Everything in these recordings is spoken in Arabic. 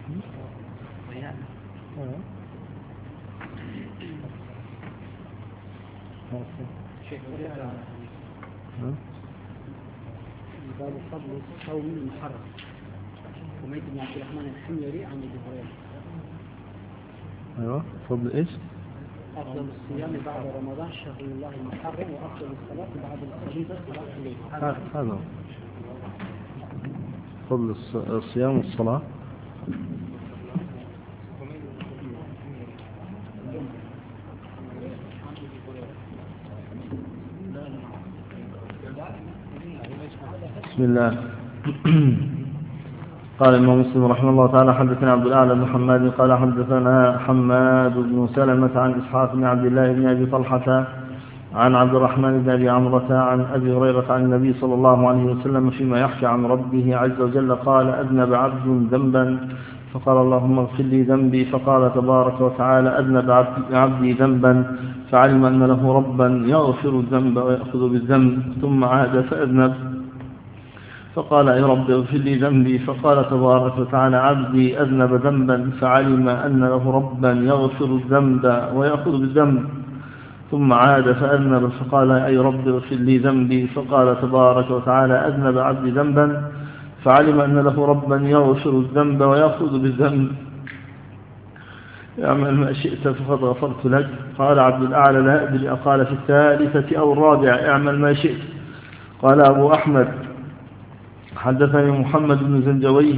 باب فضل الصوم المحرم سمعت ابن عبد الرحمن الحميري عن ابي هريره. ايوه فضل ايش؟ افضل الصيام بعد رمضان شهر الله المحرم، وافضل الصلاه بعد الفريضه صلاه الليل. هذا فضل الصيام والصلاه. بسم الله. قال الإمام مسلم رحمه الله تعالى حدثنا عبد الأعلى بن حماد قال حدثنا حماد بن سلمة عن إسحاق بن عبد الله بن أبي طلحة عن عبد الرحمن بن أبي عمرة عن أبي هريرة عن النبي صلى الله عليه وسلم فيما يحكي عن ربه عز وجل قال أذنب عبد ذنبا فقال اللهم اغفر لي ذنبي، فقال تبارك وتعالى أذنب عبدي ذنبا فعلم أن له ربا يغفر الذنب ويأخذ بالذنب، ثم عاد فأذنب فقال يا رب اغفر لي ذنبي، فقال تبارك وتعالى عبدي أذنب ذنبا فعلم أن له ربا يغفر الذنب ويأخذ بالذنب، ثم عاد فأذنب فقال أي رب اغفر لي ذنبي، فقال تبارك وتعالى أذنب عبدي ذنبا فعلم أن له ربا يغفر الذنب ويأخذ بالذنب، اعمل ما شئت فقد غفرت لك. قال عبد الأعلى لا أدري أقال في الثالثة أو الرابعة اعمل ما شئت. قال أبو أحمد حدثني محمد بن زنجويه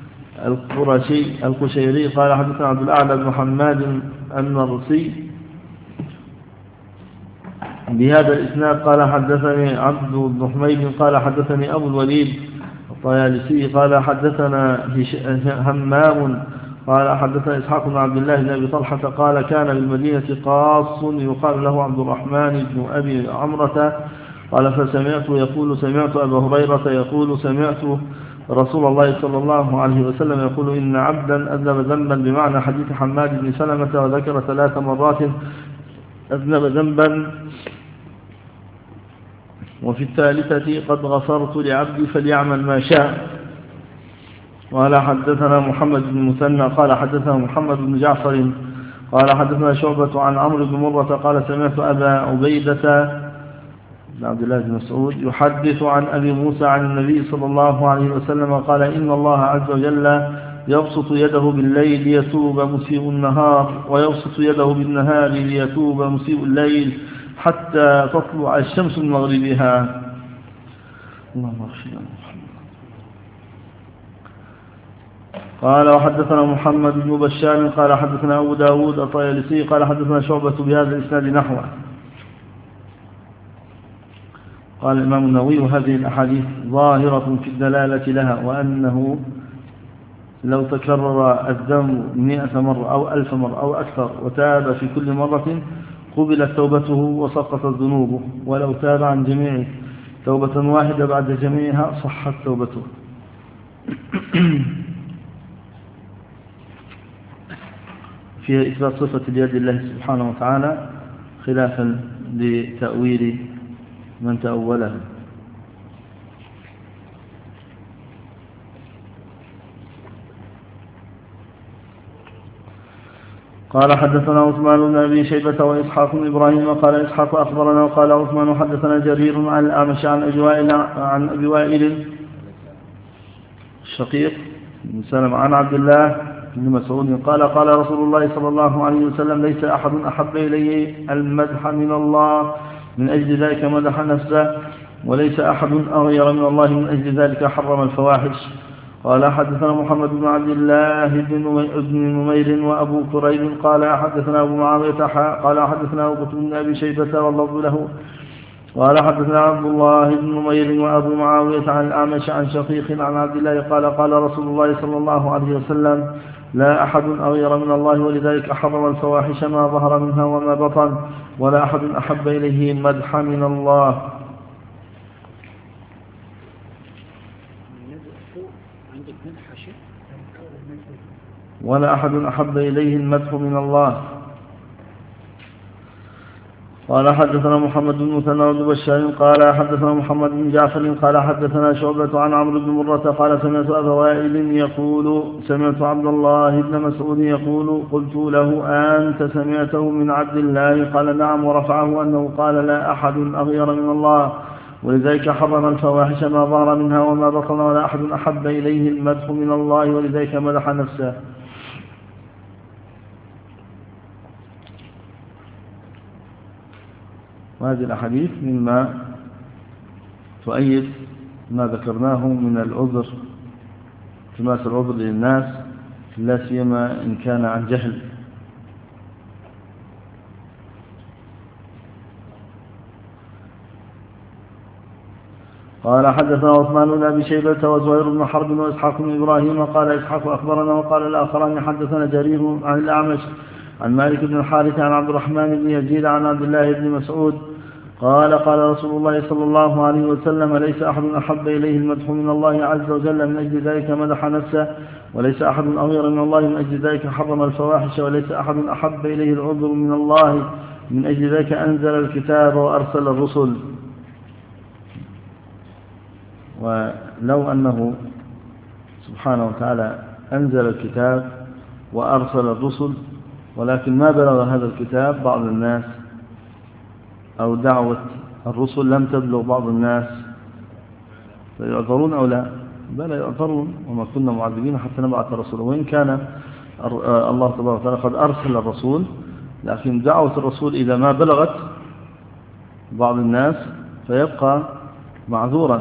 القشيري قال حدثنا عبد الأعلى بن حماد النرسي بهذا الإسناد قال حدثني عبد بن حميد قال حدثني أبو الوليد الطيالسي قال حدثنا همام قال حدثنا إسحاق بن عبد الله بن أبي طلحة قال كان بالمدينة قاص يقال له عبد الرحمن بن أبي عمرة قال فسمعت يقول سمعت أبا هريرة يقول سمعت رسول الله صلى الله عليه وسلم يقول إن عبدا أذنب ذنبا بمعنى حديث حماد بن سلمة، وذكر 3 مرات أذنب ذنبا، وفي الثالثة قد غفرت لعبدي فليعمل ما شاء. قال حدثنا محمد بن مثنى قال حدثنا محمد بن جعفر قال حدثنا شعبة عن عمرو بن مرة قال سمعت أبا عبيدة بن عبد الله بن مسعود يحدث عن أبي موسى عن النبي صلى الله عليه وسلم قال إن الله عز وجل يبسط يده بالليل ليتوب مسيء النهار، ويبسط يده بالنهار ليتوب مسيء الليل حتى تطلع الشمس من مغربها. اللهم اغفر لنا. قال وحدثنا محمد بن بشار قال حدثنا أبو داود الطيالسي قال حدثنا شعبة بهذا الإسناد نحوه. قال الإمام النووي هذه الأحاديث ظاهرة في الدلالة لها، وأنه لو تكرر الذنب 100 مرة أو 1000 مرة أو أكثر وتاب في كل مرة قبلت توبته وسقطت ذنوبه، ولو تاب عن جميع توبة واحدة بعد جميعها صحت توبته. فيها إثبات صفة اليد لله سبحانه وتعالى خلافا لتأويل من تأوله. قال حدثنا عثمان بن أبي شيبة وإسحاق بن إبراهيم قال إسحاق أخبرنا وقال عثمان حدثنا جرير عن الأعمش عن أبي وائل الشقيق بن سلم عن عبد الله بن مسعود قال قال رسول الله صلى الله عليه وسلم ليس أحد أحب إليه المدح من الله من أجل ذلك مدح نفسه، وليس أحد أغير من الله من أجل ذلك حرم الفواحش. قال حدثنا محمد بن عبد الله بن نمير وأبو كريب قال حدثنا أبو معاوية قال حدثنا أبو بن أبي شيبة واللفظ له قال حدثنا عبد الله بن نمير وأبو معاوية عن الأعمش عن شقيق عن عبد الله قال قال رسول الله صلى الله عليه وسلم لا أحد أغير من الله ولذلك حرم الفواحش ما ظهر منها وما بطن، ولا أحد أحب إليه المدح من الله. ولا أحد أحب إليه المدح من الله. قال حدثنا محمد بن مثنى بن بشار قال حدثنا محمد بن جعفر قال حدثنا شعبة عن عمرو بن مرة قال سمعت أبا وائل يقول سمعت عبد الله بن مسعود يقول قلت له أنت سمعته من عبد الله؟ قال نعم، ورفعه أنه قال لا أحد أغير من الله، ولذلك حرم الفواحش ما ظهر منها وما بطن، ولا أحد أحب إليه المدح من الله، ولذلك مدح نفسه. وهذه الأحاديث مما تؤيد ما ذكرناه من العذر، التماس العذر للناس لا سيما إن كان عن جهل. قال حدثنا عثمان بن أبي شيبة وزهير بن حرب وإسحاق بن إبراهيم قال إسحاق أخبرنا، وقال الآخران حدثنا جرير عن الأعمش عن مالك بن الحارث عن عبد الرحمن بن يزيد عن عبد الله بن مسعود قال قال رسول الله صلى الله عليه وسلم ليس أحد أحب إليه المدح من الله عز وجل، من أجل ذلك مدح نفسه، وليس أحد أغير من الله، من أجل ذلك حرم الفواحش، وليس أحد أحب إليه العذر من الله، من أجل ذلك أنزل الكتاب وأرسل الرسل. ولو أنه سبحانه وتعالى أنزل الكتاب وأرسل الرسل ولكن ما بلغ هذا الكتاب بعض الناس، أو دعوة الرسل لم تبلغ بعض الناس، فيعذرون أو لا؟ بل يعذرون، وما كنا معذبين حتى نبعث الرسول. وإن كان الله تبارك وتعالى قد أرسل الرسول، لكن دعوة الرسول إذا ما بلغت بعض الناس فيبقى معذورا،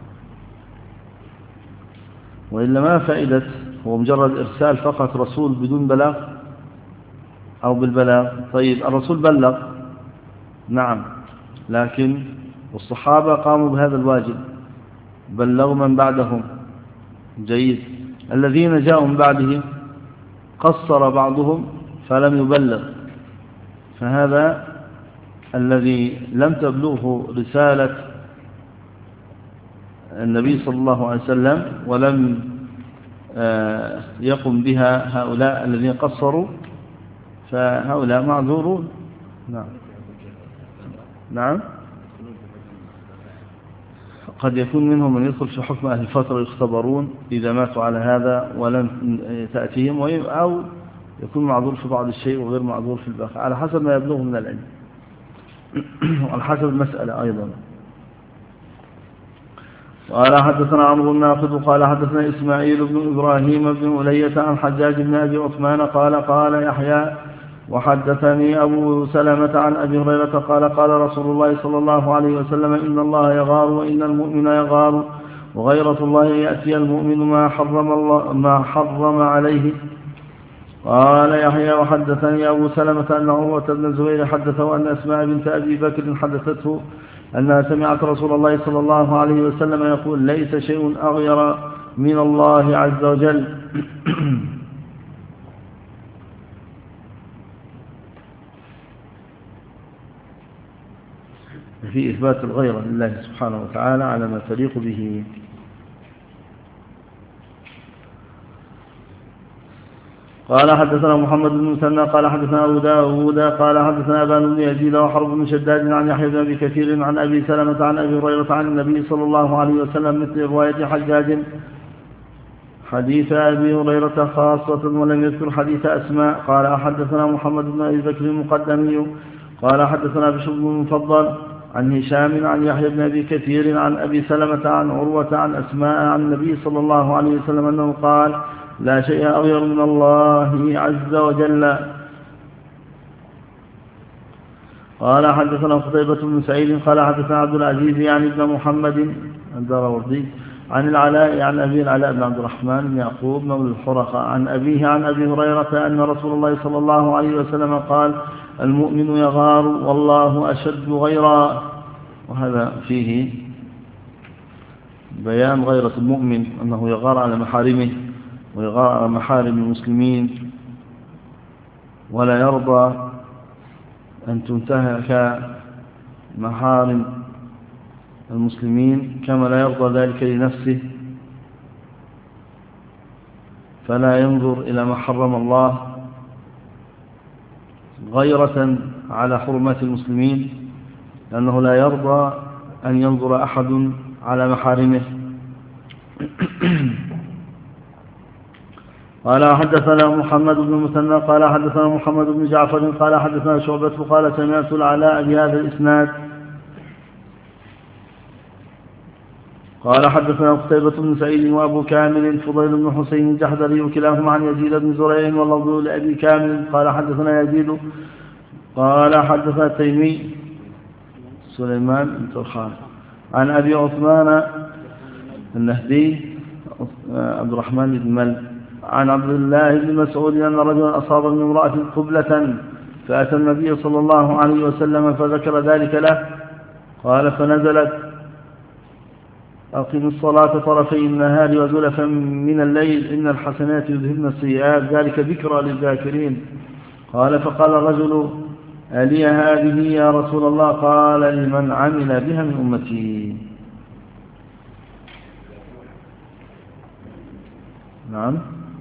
وإلا ما فائدة هو مجرد إرسال فقط رسول بدون بلاغ أو بالبلاغ. طيب الرسول بلغ نعم، لكن الصحابة قاموا بهذا الواجب، بلغوا من بعدهم جيد. الذين جاءوا من بعدهم قصر بعضهم فلم يبلغ، فهذا الذي لم تبلغه رسالة النبي صلى الله عليه وسلم ولم يقم بها هؤلاء الذين قصروا، فهؤلاء معذورون. نعم نعم، قد يكون منهم من يدخل في حكم أهل الفترة يختبرون إذا ماتوا على هذا ولم تأتيهم، أو يكون معذور في بعض الشيء وغير معذور في الباقي، على حسب ما يبلغه من العلم وعلى حسب المسألة أيضا. قال حدثنا عمرو الناقد قال حدثنا إسماعيل بن إبراهيم بن ألية عن حجاج بن أبي عثمان قال قال يحيى وحدثني أبو سلمة عن أبي هريرة قال قال رسول الله صلى الله عليه وسلم إن الله يغار وإن المؤمن يغار، وغيرة الله يأتي المؤمن ما حرم عليه. قال يحيى وحدثني أبو سلمة أن عروة بن الزبير حدثه أن أسماء بنت أبي بكر حدثته أنها سمعت رسول الله صلى الله عليه وسلم يقول ليس شيء أغير من الله عز وجل. في إثبات الغيرة لله سبحانه وتعالى على ما تليق به. قال حدثنا محمد بن مثنى قال حدثنا أبو داود قال حدثنا أبان بن يزيد وحرب بن شداد عن يحيى بن أبي كثير عن أبي سلمة عن أبي هريرة عن النبي صلى الله عليه وسلم مثل رواية حجاج حديث أبي هريرة خاصة ولم يذكر حديث أسماء. قال حدثنا محمد بن أبي بكر المقدمي قال حدثنا بشر بن المفضل عن هشام عن يحيى بن أبي كثير عن أبي سلمة عن عروة عن أسماء عن النبي صلى الله عليه وسلم أنه قال لا شيء أغير من الله عز وجل. قال حدثنا قتيبة بن سعيد قال حدثنا عبد العزيز يعني ابن محمد الدراوردي عن العلاء عن أبي العلاء بن عبد الرحمن بن يعقوب مولى الحرقة عن أبيه عن أبي هريرة أن رسول الله صلى الله عليه وسلم قال المؤمن يغار والله أشد غيرا. وهذا فيه بيان غيرة المؤمن أنه يغار على محارمه ويغار على محارم المسلمين، ولا يرضى أن تنتهك محارم المسلمين كما لا يرضى ذلك لنفسه، فلا ينظر إلى ما حرم الله غيرة على حرمات المسلمين، لأنه لا يرضى أن ينظر أحد على محارمه. قال حدثنا محمد بن المثنى قال حدثنا محمد بن جعفر قال حدثنا شعبة قال سمعت العلاء بهذا الإسناد قال حدثنا قتيبة بن سعيد وأبو كامل فضيل بن حسين الجحدري وكلاهما عن يزيد بن زريع واللفظ لأبي كامل قال حدثنا يزيد قال حدثنا التيمي سليمان بن ترخان عن أبي عثمان النهدي عبد الرحمن بن مل عن عبد الله بن مسعود أن رجلا أصاب من امرأة قبلة فأتى النبي صلى الله عليه وسلم فذكر ذلك له قال فنزلت أقم الصلاة طرفي النهار وزلفا من الليل إن الحسنات يذهبن السيئات ذلك ذكرى للذاكرين. قال فقال الرجل ألي هذه يا رسول الله؟ قال لمن عمل بها من أمتي. نعم.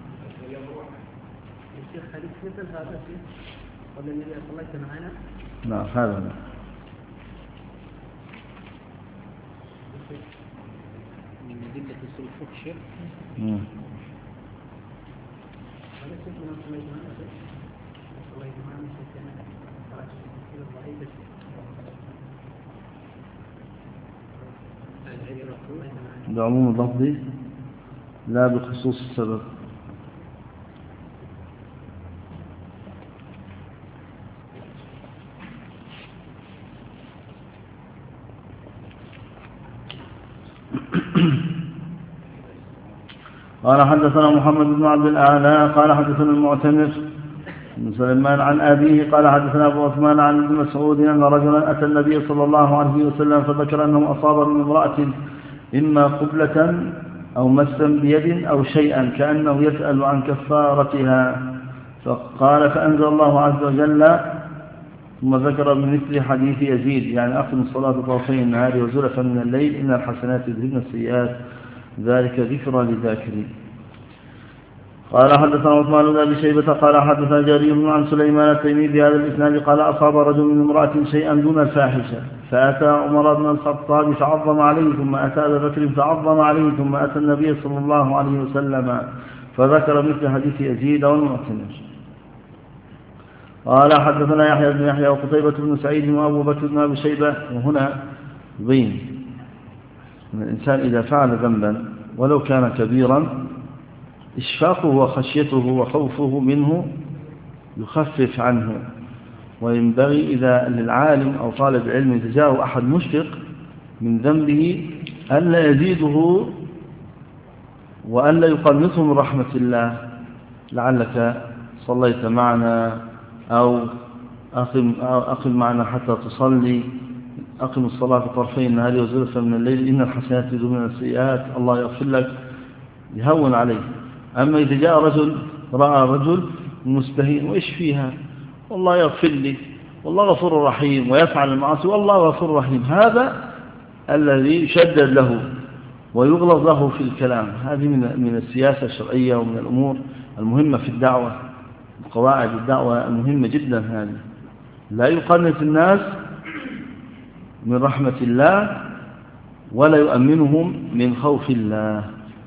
الشيخ حديث مثل هذا قبل النبي صليت معنا. نعم هذا من أدلة السلوك الشرك. هذا شيء من صليت معنا صليت معنا بعموم اللفظ لا بخصوص السبب. قال حدثنا محمد بن عبد الأعلى قال حدثنا المعتمر بن سليمان عن أبيه قال حدثنا أبو عثمان عن ابن مسعود أن رجلا أتى النبي صلى الله عليه وسلم فذكر أنه أصاب من امرأة إما قبلة أو مسا بيد أو شيئا كأنه يسأل عن كفارتها فقال فأنزل الله عز وجل ثم ذكر بمثل حديث يزيد يعني أقم الصلاة طرفي النهار وزلفا من الليل إن الحسنات يذهبن السيئات ذلك ذكرى للذاكرين. قال حدثنا عثمان بن أبي شيبة قال حدثنا جرير عن سليمان التيمي بهذا الإسناد قال أصاب رجل من امرأة شيئا دون الفاحشة فأتى عمر بن الخطاب فعظم عليه ثم أتى أبا بكر فعظم عليه ثم أتى النبي صلى الله عليه وسلم فذكر مثل حديث يزيد والمعتمر. قال حدثنا يحيى بن يحيى وقتيبة بن سعيد وأبو بكر بن أبي شيبة. وهنا بين أن الإنسان إذا فعل ذنبا ولو كان كبيرا إشفاقه وخشيته وخوفه منه يخفف عنه، وينبغي إذا للعالم أو طالب علم إذا جاءه أحد مشفق من ذنبه ألا يزيده وألا يقنطه من رحمة الله. لعلك صليت معنا أو أقم معنا حتى تصلي، أقم الصلاة طرفي النهار وزلفا من الليل إن الحسنات يذهبن السيئات الله يغفر لك، يهون عليه. أما إذا جاء رجل رأى رجل مستهين وإيش فيها والله يغفر لي والله غفور رحيم ويفعل المعاصي والله غفور رحيم، هذا الذي يشدد له ويغلظ له في الكلام. هذه من السياسة الشرعية ومن الأمور المهمة في الدعوة، قواعد الدعوة المهمة جدا. هذه لا يقنط الناس من رحمة الله ولا يؤمنهم من خوف الله.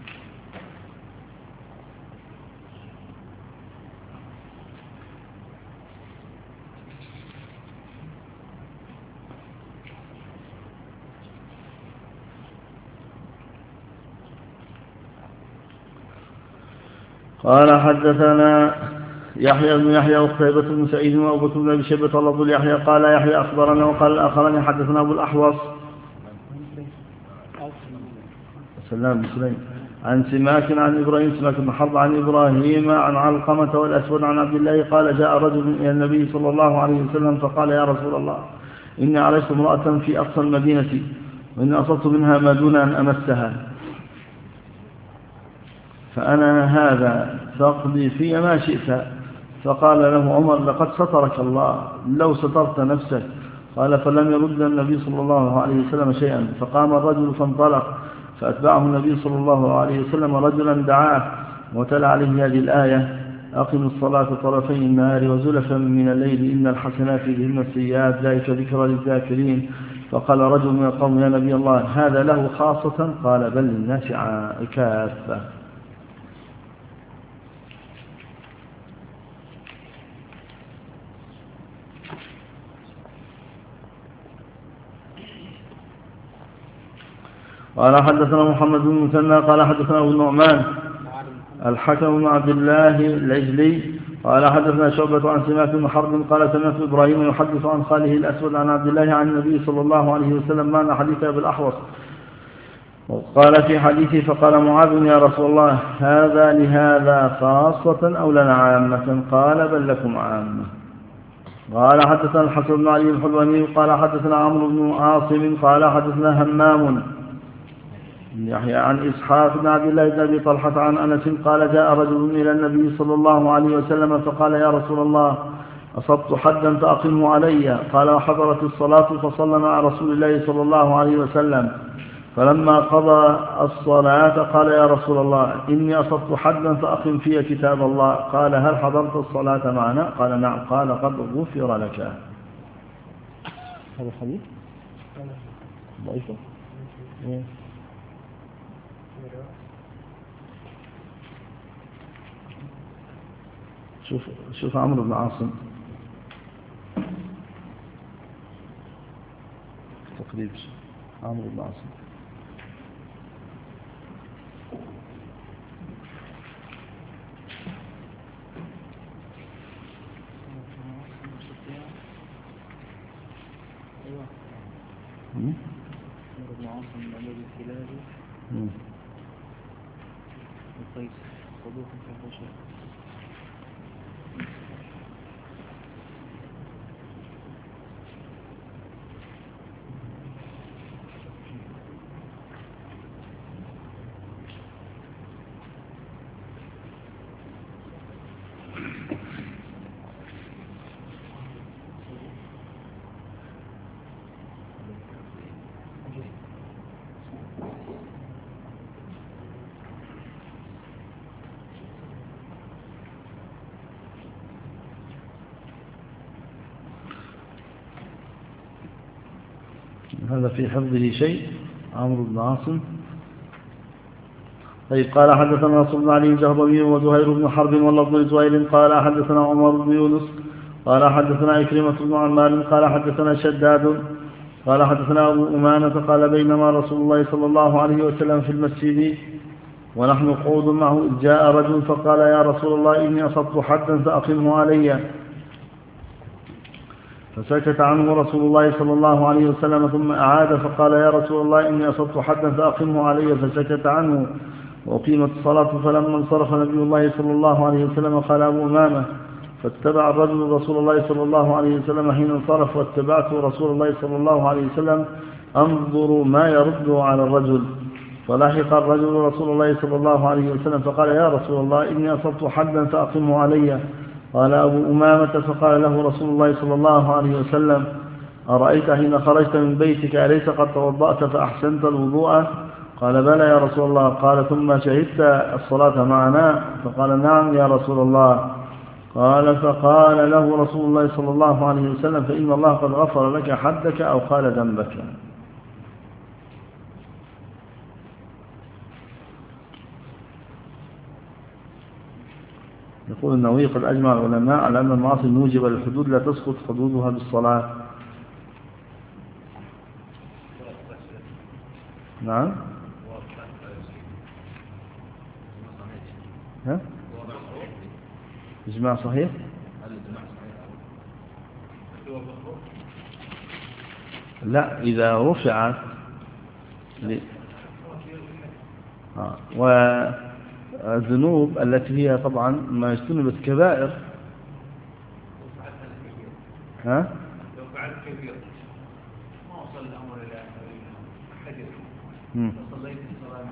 قال حدثنا يحيى بن يحيى وقتيبة بن سعيد وأبو بكر بن أبي شيبة اللفظ ليحيى قال يحيى أخبرنا وقال الآخران حدثنا أبو الأحوص سلام بن سليم عن سماك عن إبراهيم سماك بن حرب عن إبراهيم عن علقمة والأسود عن عبد الله قال جاء رجل إلى النبي صلى الله عليه وسلم فقال يا رسول الله إني عرست امرأة في أقصى المدينة وإني أصبت منها ما دون أن أمسها فأنا هذا فاقضي في ما شئت. فقال له عمر لقد سترك الله لو سترت نفسك. قال فلم يرد النبي صلى الله عليه وسلم شيئا. فقام الرجل فانطلق فأتبعه النبي صلى الله عليه وسلم رجلا دعاه وتلا عليه هذه الآية أقم الصلاة طرفي النهار وزلفا من الليل إن الحسنات يذهبن السيئات ذلك ذكرى للذاكرين. فقال رجل من القوم يا نبي الله هذا له خاصة؟ قال بل للناس كافة. قال حدثنا محمد بن المثنى قال حدثنا أبو النعمان الحكم بن عبد الله العجلي قال حدثنا شعبة عن سماك بن حرب قال سمعت إبراهيم يحدث عن خاله الأسود عن عبد الله عن النبي صلى الله عليه وسلم معنى حديث أبي الأحوص. وقال في حديثه فقال معاذ يا رسول الله هذا لهذا خاصة أو لنا عامة؟ قال بل لكم عامة. قال حدثنا الحسن بن علي الحلواني قال حدثنا عمرو بن عاصم قال حدثنا همام يحيى عن إسحاق بن عبد الله بن أبي طلحة عن أنس قال جاء رجل إلى النبي صلى الله عليه وسلم فقال يا رسول الله أصبت حدا فأقمه علي. قال وحضرت الصلاة فصلى مع رسول الله صلى الله عليه وسلم فلما قضى الصلاة قال يا رسول الله إني أصبت حدا فأقم في كتاب الله. قال هل حضرت الصلاة معنا؟ قال نعم. قال قد غفر لك. هذا الحديث ضعيفة. شوف عمرو بن عاصم تقريب عمرو بن عاصم عمرو بن عاصم بن أبي الكلابي القيس صدوق في البشر. هذا في حفظه شيء عمرو بن عاصم. طيب قال حدثنا نصر بن علي الجهضمي وزهير بن حرب واللفظ لزهير قال حدثنا عمر بن يونس قال حدثنا إكرمة بن عمار قال حدثنا شداد قال حدثنا أبو أمانة قال بينما رسول الله صلى الله عليه وسلم في المسجد ونحن قعود معه إذ جاء رجل فقال يا رسول الله إني أصبت حدا فأقمه علي. فسكت عنه رسول الله صلى الله عليه وسلم ثم أعاد فقال يا رسول الله إني أصبت حدا فأقمه علي. فسكت عنه وأقيمت الصلاة. فلما انصرف نبي الله صلى الله عليه وسلم قال أبو أمامة فاتبع الرجل رسول الله صلى الله عليه وسلم حين انصرف واتبعته رسول الله صلى الله عليه وسلم أنظر ما يرده على الرجل. فلحق الرجل رسول الله صلى الله عليه وسلم فقال يا رسول الله إني أصبت حدا فأقمه علي. قال أبو أمامة فقال له رسول الله صلى الله عليه وسلم أرأيت حين خرجت من بيتك أليس قد توضأت فأحسنت الوضوء؟ قال بلى يا رسول الله. قال ثم شهدت الصلاة معنا؟ فقال نعم يا رسول الله. قال فقال له رسول الله صلى الله عليه وسلم فإن الله قد غفر لك حدك أو قال ذنبك. يقول النووي قد أجمع العلماء على أن المعاصي الموجبة للحدود لا تسقط حدودها بالصلاة. نعم ها إجماع صحيح. لا إذا رفعت والذنوب التي هي طبعا ما اجتنبت كبائر ها لو فعلت كبير ما وصل الأمر إلى حدث وصليت صلاة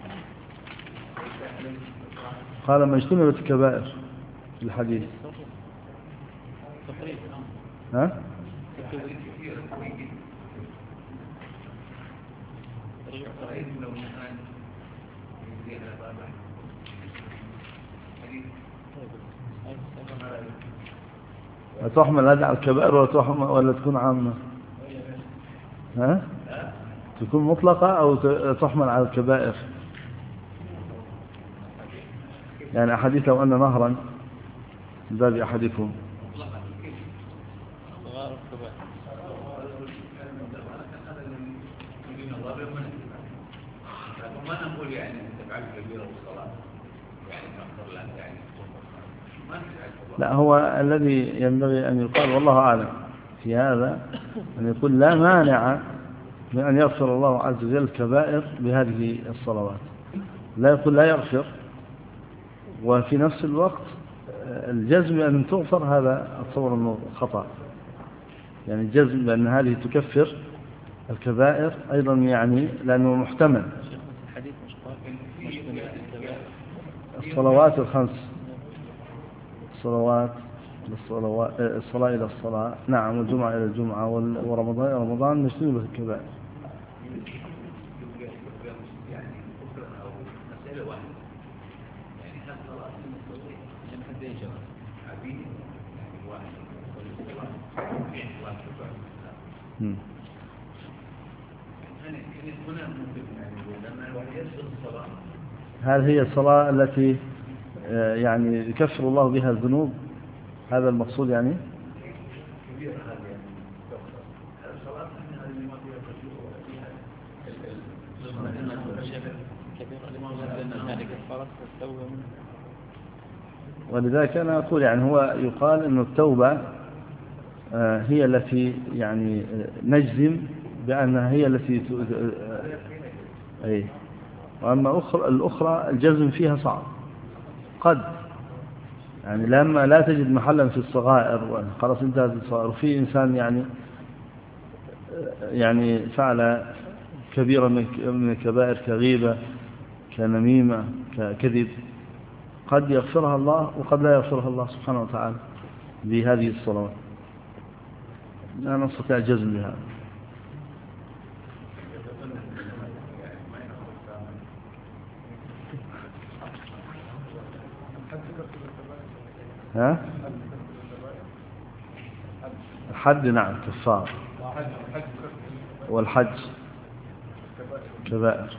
قال ما اجتنبت الكبائر في الحديث ها تحمل هذه على الكبائر ولا تكون عامة؟ ها؟ تكون مطلقة أو تحمل على الكبائر؟ يعني أحاديث لو أن نهرا باب أحدكم ما نقول يعني أنت تفعل كبيرة والصلاة يعني نغفر لك يعني ما نفعل. لا، هو الذي ينبغي أن يقال والله أعلم في هذا أن يقول لا مانع من أن يغفر الله عز وجل الكبائر بهذه الصلوات، لا يقول لا يغفر، وفي نفس الوقت الجزم بأن تغفر هذا أتصور أنه خطأ. يعني الجزم بأن هذه تكفر الكبائر أيضا يعني لأنه محتمل. الصلوات الخمس، الصلاة إلى الصلاة، نعم، والجمعة إلى الجمعة، ورمضان إلى رمضان مجتنبة الكبائر. هل هي الصلاة التي يعني يكفر الله بها الذنوب؟ هذا المقصود يعني؟ ولذلك أنا أقول يعني هو يقال أن التوبة هي التي يعني نجزم بأنها هي التي أي، وأما الأخرى الجزم فيها صعب، قد يعني لما لا تجد محلا في الصغائر خلاص انتهت الصغائر، وفي إنسان يعني فعل كبيرة من الكبائر كغيبة كنميمة ككذب، قد يغفرها الله وقد لا يغفرها الله سبحانه وتعالى بهذه الصلوات، لا نستطيع الجزم بها. ها؟ الحد نعم كفار، والحج كبائر،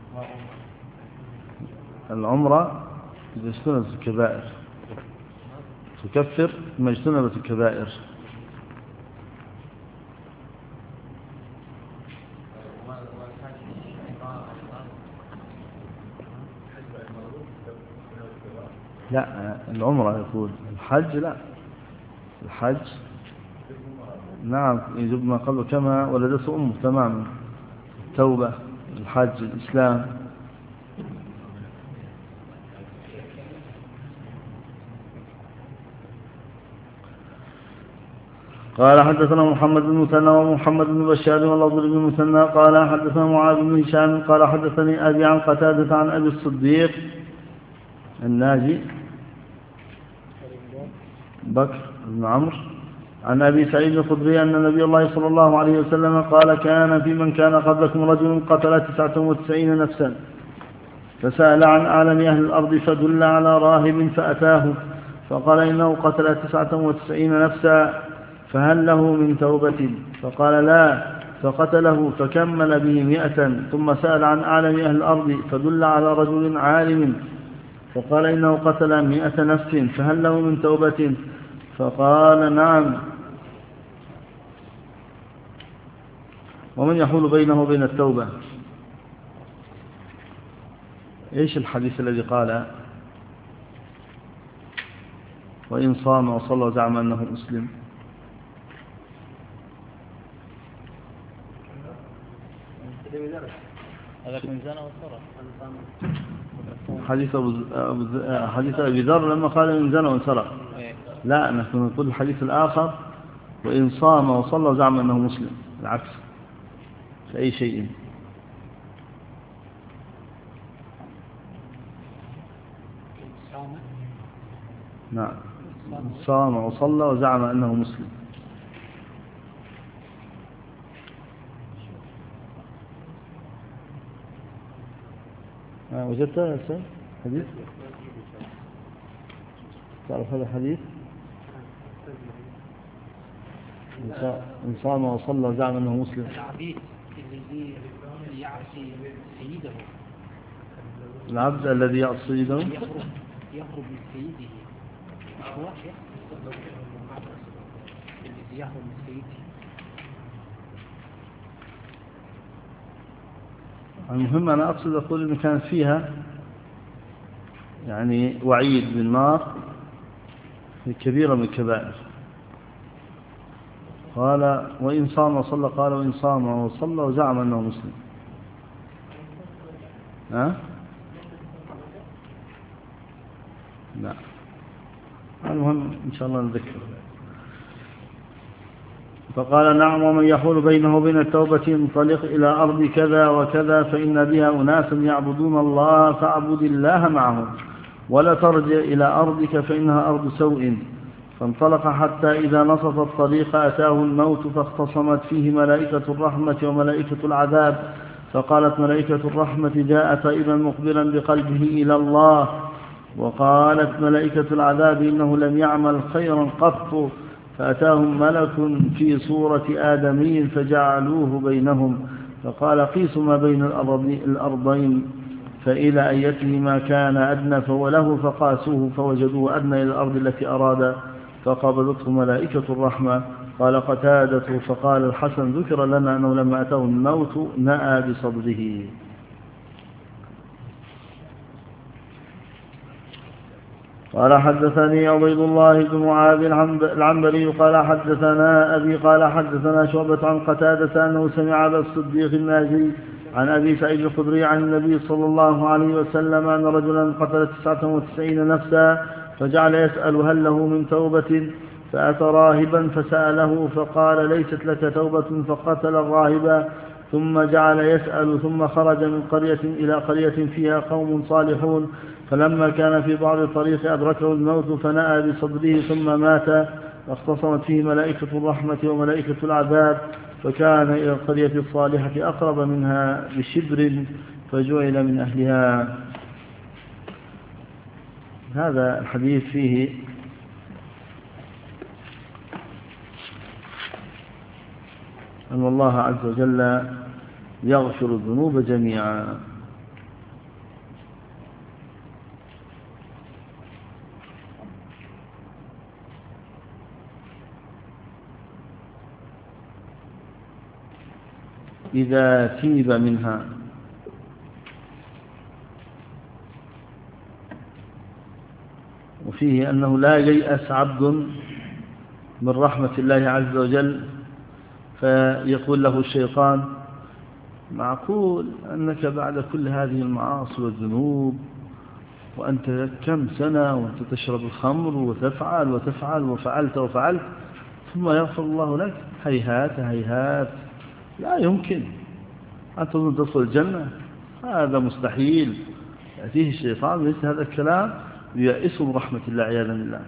العمرة إذا اجتنبت الكبائر تكفر ما اجتنبت الكبائر. لا، العمرة يقول، الحج لا، الحج نعم يجب ما قبله كما ولدته أمه تماما، التوبة، الحج، الإسلام. قال حدثنا محمد بن مثنى ومحمد بن بشار واللفظ بن مثنى قال حدثنا معاذ بن هشام قال حدثني أبي عن قتادة عن أبي الصديق الناجي بكر بن عمرو عن أبي سعيد الخدري أن نبي الله صلى الله عليه وسلم قال كان في من كان قبلكم رجل قتل 99 نفسا فسأل عن أعلم أهل الأرض فدل على راهب فأتاه فقال إنه قتل 99 نفسا فهل له من توبة؟ فقال لا، فقتله فكمل به 100 ثم سأل عن أعلم أهل الأرض فدل على رجل عالم فقال إنه قتل 100 نفس فهل له من توبة؟ فقال نعم. ومن يحول بينه وبين التوبة؟ إيش الحديث الذي قال وإن صام وصلى وزعم أنه مسلم؟ حديث أبي ذر لما قال إن زنى وانسرق، لا نحن نقول الحديث الآخر وإن صام وصلى وزعم أنه مسلم، العكس في أي شيء. نعم، صام وصلى وزعم أنه مسلم. وجدت هذا الحديث؟ تعرف هذا الحديث؟ إن صام وصلى زعم أنه مسلم. العبيد الذي يعصي سيده، العبد الذي يعصي سيده يهرب من سيده، مش هو الذي يهرب من سيده. المهم أنا أقصد أقول إن كان فيها يعني وعيد بالنار في كبيرة من الكبائر. قال وإن صام وصلى، قال وإن صام وصلى وزعم أنه مسلم. لا، المهم إن شاء الله نذكر. فقال نعم، ومن يحول بينه وبين التوبة انطلق إلى أرض كذا وكذا فإن بها أناسا يعبدون الله فاعبد الله معهم، ولا ترجع إلى أرضك فإنها أرض سوء. فانطلق حتى إذا نصف الطريق أتاه الموت فاختصمت فيه ملائكة الرحمة وملائكة العذاب. فقالت ملائكة الرحمة جاء تائبا مقبلا بقلبه إلى الله، وقالت ملائكة العذاب إنه لم يعمل خيرا قط. فأتاهم ملك في صورة آدمي فجعلوه بينهم، فقال قيسوا ما بين الأرضين فإلى أيتهما كان أدنى فهو له، فقاسوه فوجدوه أدنى إلى الأرض التي أراد، فقبضته ملائكة الرحمة. قال قتادة فقال الحسن ذكر لنا أنه لما أتاه الموت نأى بصدره. قال حدثني عبيد الله بن معاذ العنبري قال حدثنا أبي قال حدثنا شعبة عن قتادة أنه سمع أبا الصديق الناجي عن أبي سعيد الخدري عن النبي صلى الله عليه وسلم أن رجلا قتل 99 نفسا فجعل يسأل هل له من توبة، فأتى راهبا فسأله فقال ليست لك توبة، فقتل الراهب ثم جعل يسأل، ثم خرج من قرية إلى قرية فيها قوم صالحون، فلما كان في بعض الطريق أدركه الموت فنأى بصدره ثم مات، فاختصمت فيه ملائكة الرحمة وملائكة العذاب، فكان إلى القرية الصالحة أقرب منها بشبر فجعل من أهلها. هذا الحديث فيه أن الله عز وجل يغفر الذنوب جميعا. إذا تيب منها. وفيه أنه لا ييأس عبد من رحمة الله عز وجل، فيقول له الشيطان معقول أنك بعد كل هذه المعاصي والذنوب وأنت كم سنة وأنت تشرب الخمر وتفعل وتفعل وفعلت وفعلت ثم يغفر الله لك؟ هيهات هيهات، لا يمكن أن تظن تدخل الجنة، هذا مستحيل. يأتيه الشيطان مثل هذا الكلام ييأس من رحمة الله عياذا بالله.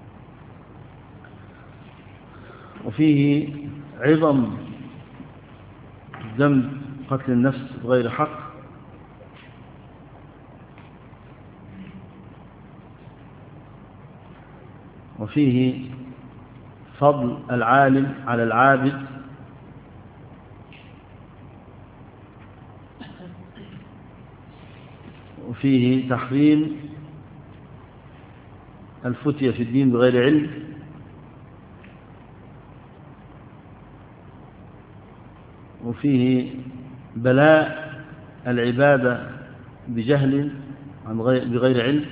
وفيه عظم ذنب قتل النفس بغير حق، وفيه فضل العالم على العابد، وفيه تحريم الفتية في الدين بغير علم، وفيه بلاء العبادة بجهل بغير علم،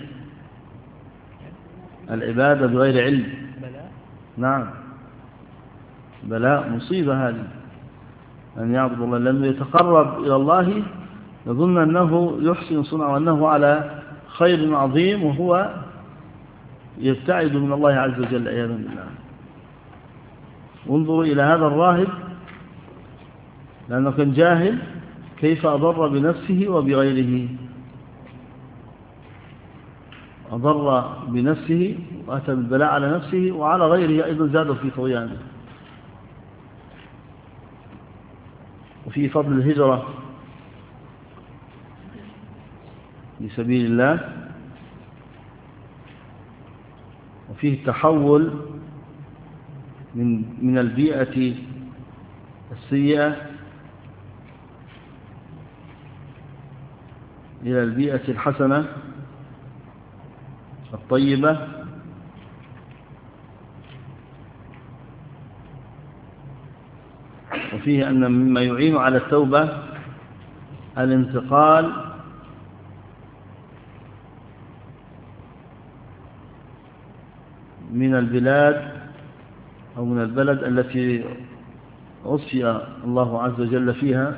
العبادة بغير علم نعم بلاء مصيبة هذه، أن يعبد الله لأنه يتقرب إلى الله يظن أنه يحسن صنعه وأنه على خير عظيم وهو يبتعد من الله عز وجل عياذا بالله. انظروا إلى هذا الراهب لأنه كان جاهل كيف أضر بنفسه وبغيره، أضر بنفسه وأتى بالبلاء على نفسه وعلى غيره أيضا زاد في طغيانه. وفي فضل الهجرة لسبيل الله، وفيه التحول من البيئة السيئة إلى البيئة الحسنة الطيبة، وفيه أن مما يعين على التوبة الانتقال من البلاد أو من البلد التي عصي الله عز وجل فيها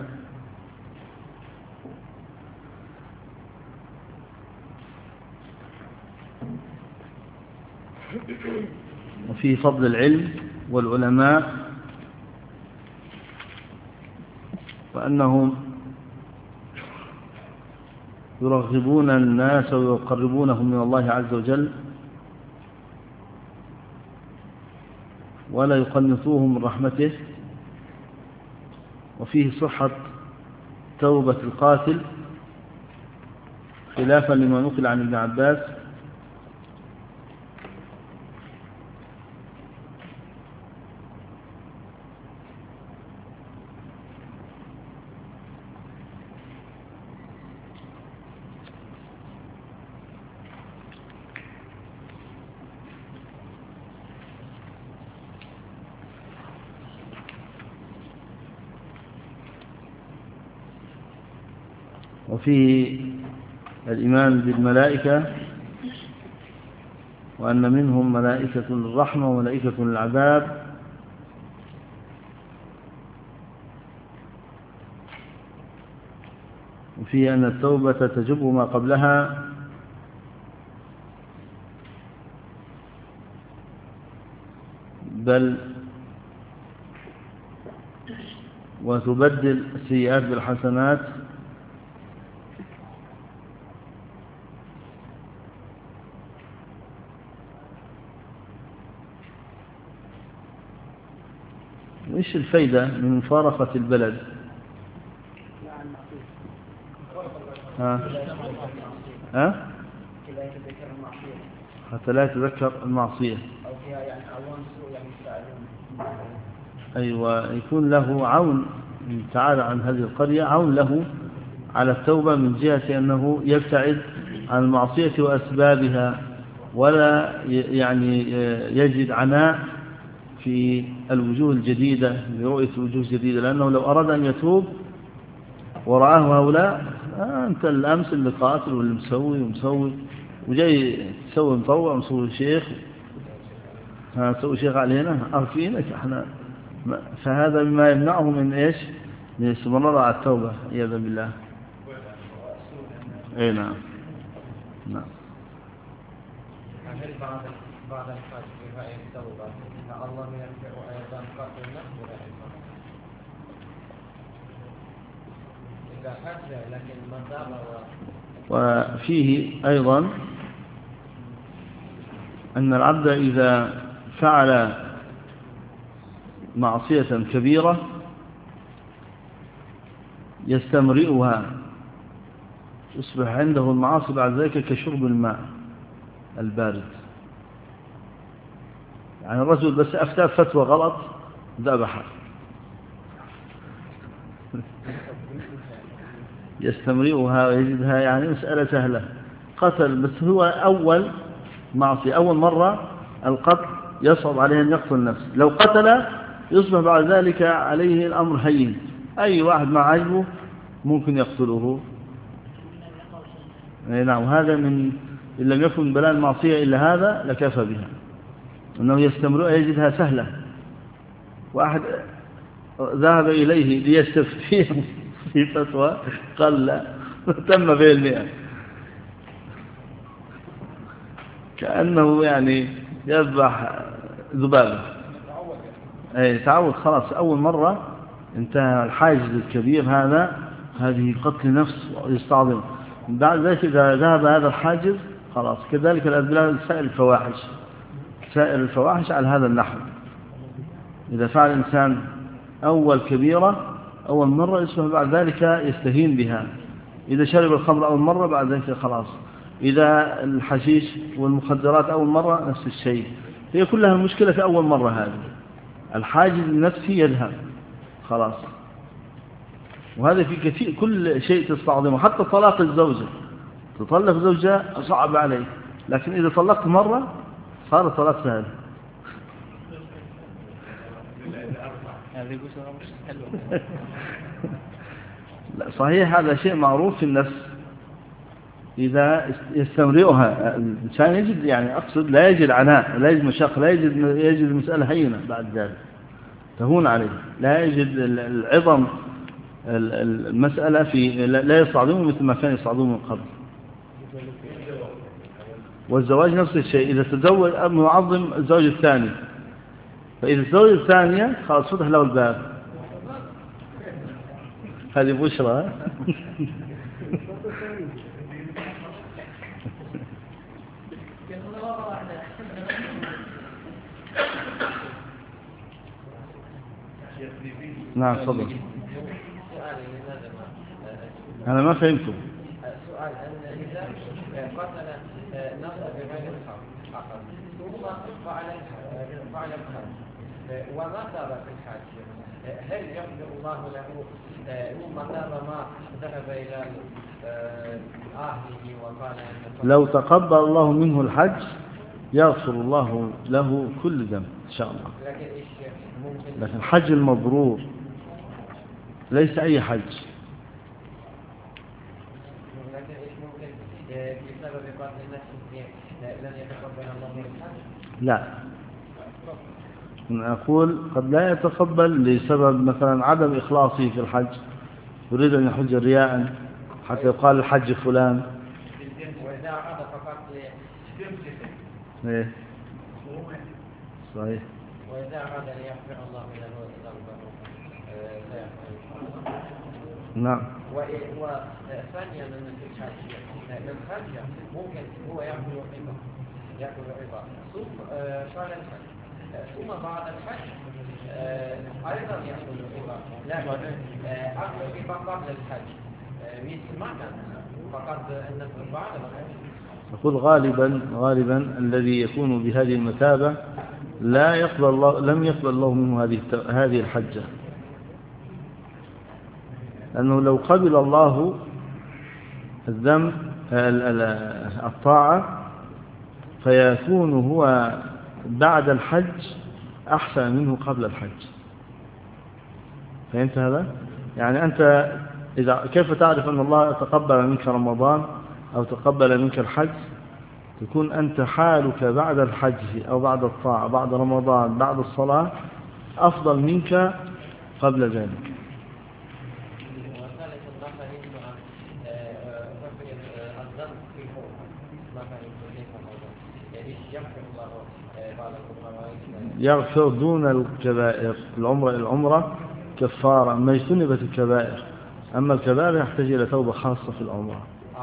وفيه فضل العلم والعلماء، وأنهم يرغبون الناس ويقربونهم من الله عز وجل ولا يقنطوهم من رحمته. وفيه صحة توبة القاتل خلافا لما نقل عن ابن عباس، وفيه الإيمان بالملائكة، وأن منهم ملائكة للرحمة وملائكة للعذاب، وفيه أن التوبة تجب ما قبلها، بل وتبدل السيئات بالحسنات، وإيش الفايدة من مفارقة البلد؟ حتى لا يتذكر المعصية. أيوة، يكون له عون تعالى عن هذه القرية، عون له على التوبة من جهة أنه يبتعد عن المعصية وأسبابها، ولا يعني يجد عناء في الوجوه الجديدة لرؤية الوجوه الجديدة، لأنه لو أراد أن يتوب ورآه هؤلاء أنت الأمس اللي قاتل واللي مسوي ومسوي وجاي تسوي مطوع ومسوي شيخ، سوي شيخ علينا عارفينك احنا، فهذا مما يمنعه من ايش؟ من الاستمرار على التوبة عياذا بالله. اي نعم نعم. هل بعد الحج في هذه التوبة إن الله ينفع أيضا قتل النفس ولا ينفع؟ إذا حج لكن من تاب. وفيه أيضا أن العبد إذا فعل معصية كبيرة يستمرئها، يصبح عنده المعاصي بعد ذلك كشرب الماء البارد. يعني الرجل بس أفتى فتوى غلط ذبح، يستمرئها ويجدها يعني مسألة سهلة. قتل بس هو أول معصية، أول مرة القتل يصعب عليه أن يقتل نفسه، لو قتل يصبح بعد ذلك عليه الأمر هين، أي واحد مع عجبه ممكن يقتله. نعم، هذا من إن لم يكن بلاء المعصية إلا هذا لكفى بها، أنه يستمر يجدها سهلة. واحد ذهب إليه ليستفتيه في فتوى قال لا، تم به 100، كأنه يعني يذبح ذبابة. أي تعود خلاص، أول مرة انتهى الحاجز الكبير هذا، هذه قتل نفس يستعظم. بعد ذلك إذا ذهب هذا الحاجز خلاص. كذلك الأدلال سائر الفواحش، سائر الفواحش على هذا النحو، إذا فعل الإنسان أول كبيرة أول مرة يصبح بعد ذلك يستهين بها. إذا شرب الخمر أول مرة بعد ذلك خلاص. إذا الحشيش والمخدرات أول مرة نفس الشيء. هي كلها المشكلة في أول مرة هذه. الحاجز النفسي يذهب خلاص. وهذا في كثير كل شيء تستعظمه، حتى طلاق الزوجة، تطلق زوجها صعب عليه، لكن إذا طلقت مرة صار الطلاق سهل. لا صحيح، هذا شيء معروف في النفس، إذا يستمرئها الإنسان يجد، يعني أقصد لا يجد عناء، لا يجد مشاق، لا يجد المسألة هينة بعد ذلك تهون عليه، لا يجد العظم المسألة في لا يصعدون مثل ما كان يصعدون من قبل. والزواج نفس الشيء، إذا تزوج معظم الزوج الثاني، فإذا تزوج الثانية خلاص فتح له الباب. هذه بشرى. نعم تفضل. أنا ما فهمته. السؤال أن إذا قتل نفسه بغير الحق ثم فعل الحج وما تاب في الحج، هل يغفر الله له ثم تاب ما ذهب إلى أهله وقال لو تقبل الله منه الحج يغفر الله له كل ذنب إن شاء الله. لكن الحج المبرور ليس أي حج. بسبب قتل نفسه لن يتقبل الله منه الحج؟ لا، نقول قد لا يتقبل لسبب مثلا عدم إخلاصه في الحج، يريد أن يحج رياء حتى يقال الحج فلان. وإذا أراد فقط إيه صحيح. وإذا أراد أن يغفر الله له ذنبه سيغفر. نعم. وثانيا من الحج ممكن هو يأكل الربا ثم فعل الحج ثم بعد الحج أيضا يأكل الربا، لكن أكل الربا قبل الحج مثل معنى فقط أن بعد الحج. نقول غالبا الذي يكون بهذه المثابة لم يقبل الله منه هذه الحجة، لأنه لو قبل الله الذنب الطاعة فيكون هو بعد الحج أحسن منه قبل الحج. فهمت هذا؟ يعني أنت كيف تعرف أن الله تقبل منك رمضان أو تقبل منك الحج؟ تكون أنت حالك بعد الحج أو بعد الطاعة بعد رمضان بعد الصلاة أفضل منك قبل ذلك. يغفر دون الكبائر. العمرة كفارة ما اجتنبت الكبائر، أما الكبائر يحتاج إلى توبة خاصة في العمرة.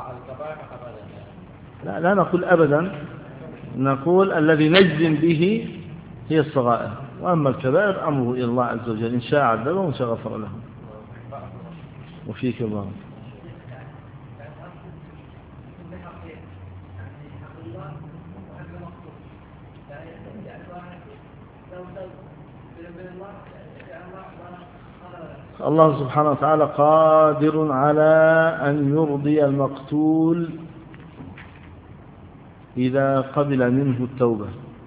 لا نقول أبدا، نقول الذي نجزم به هي الصغائر، وأما الكبائر أمره إلى الله عز وجل، إن شاء عذبه وإن شاء غفر له. وفيك الله. الله سبحانه وتعالى قادر على أن يرضي المقتول إذا قبل منه التوبة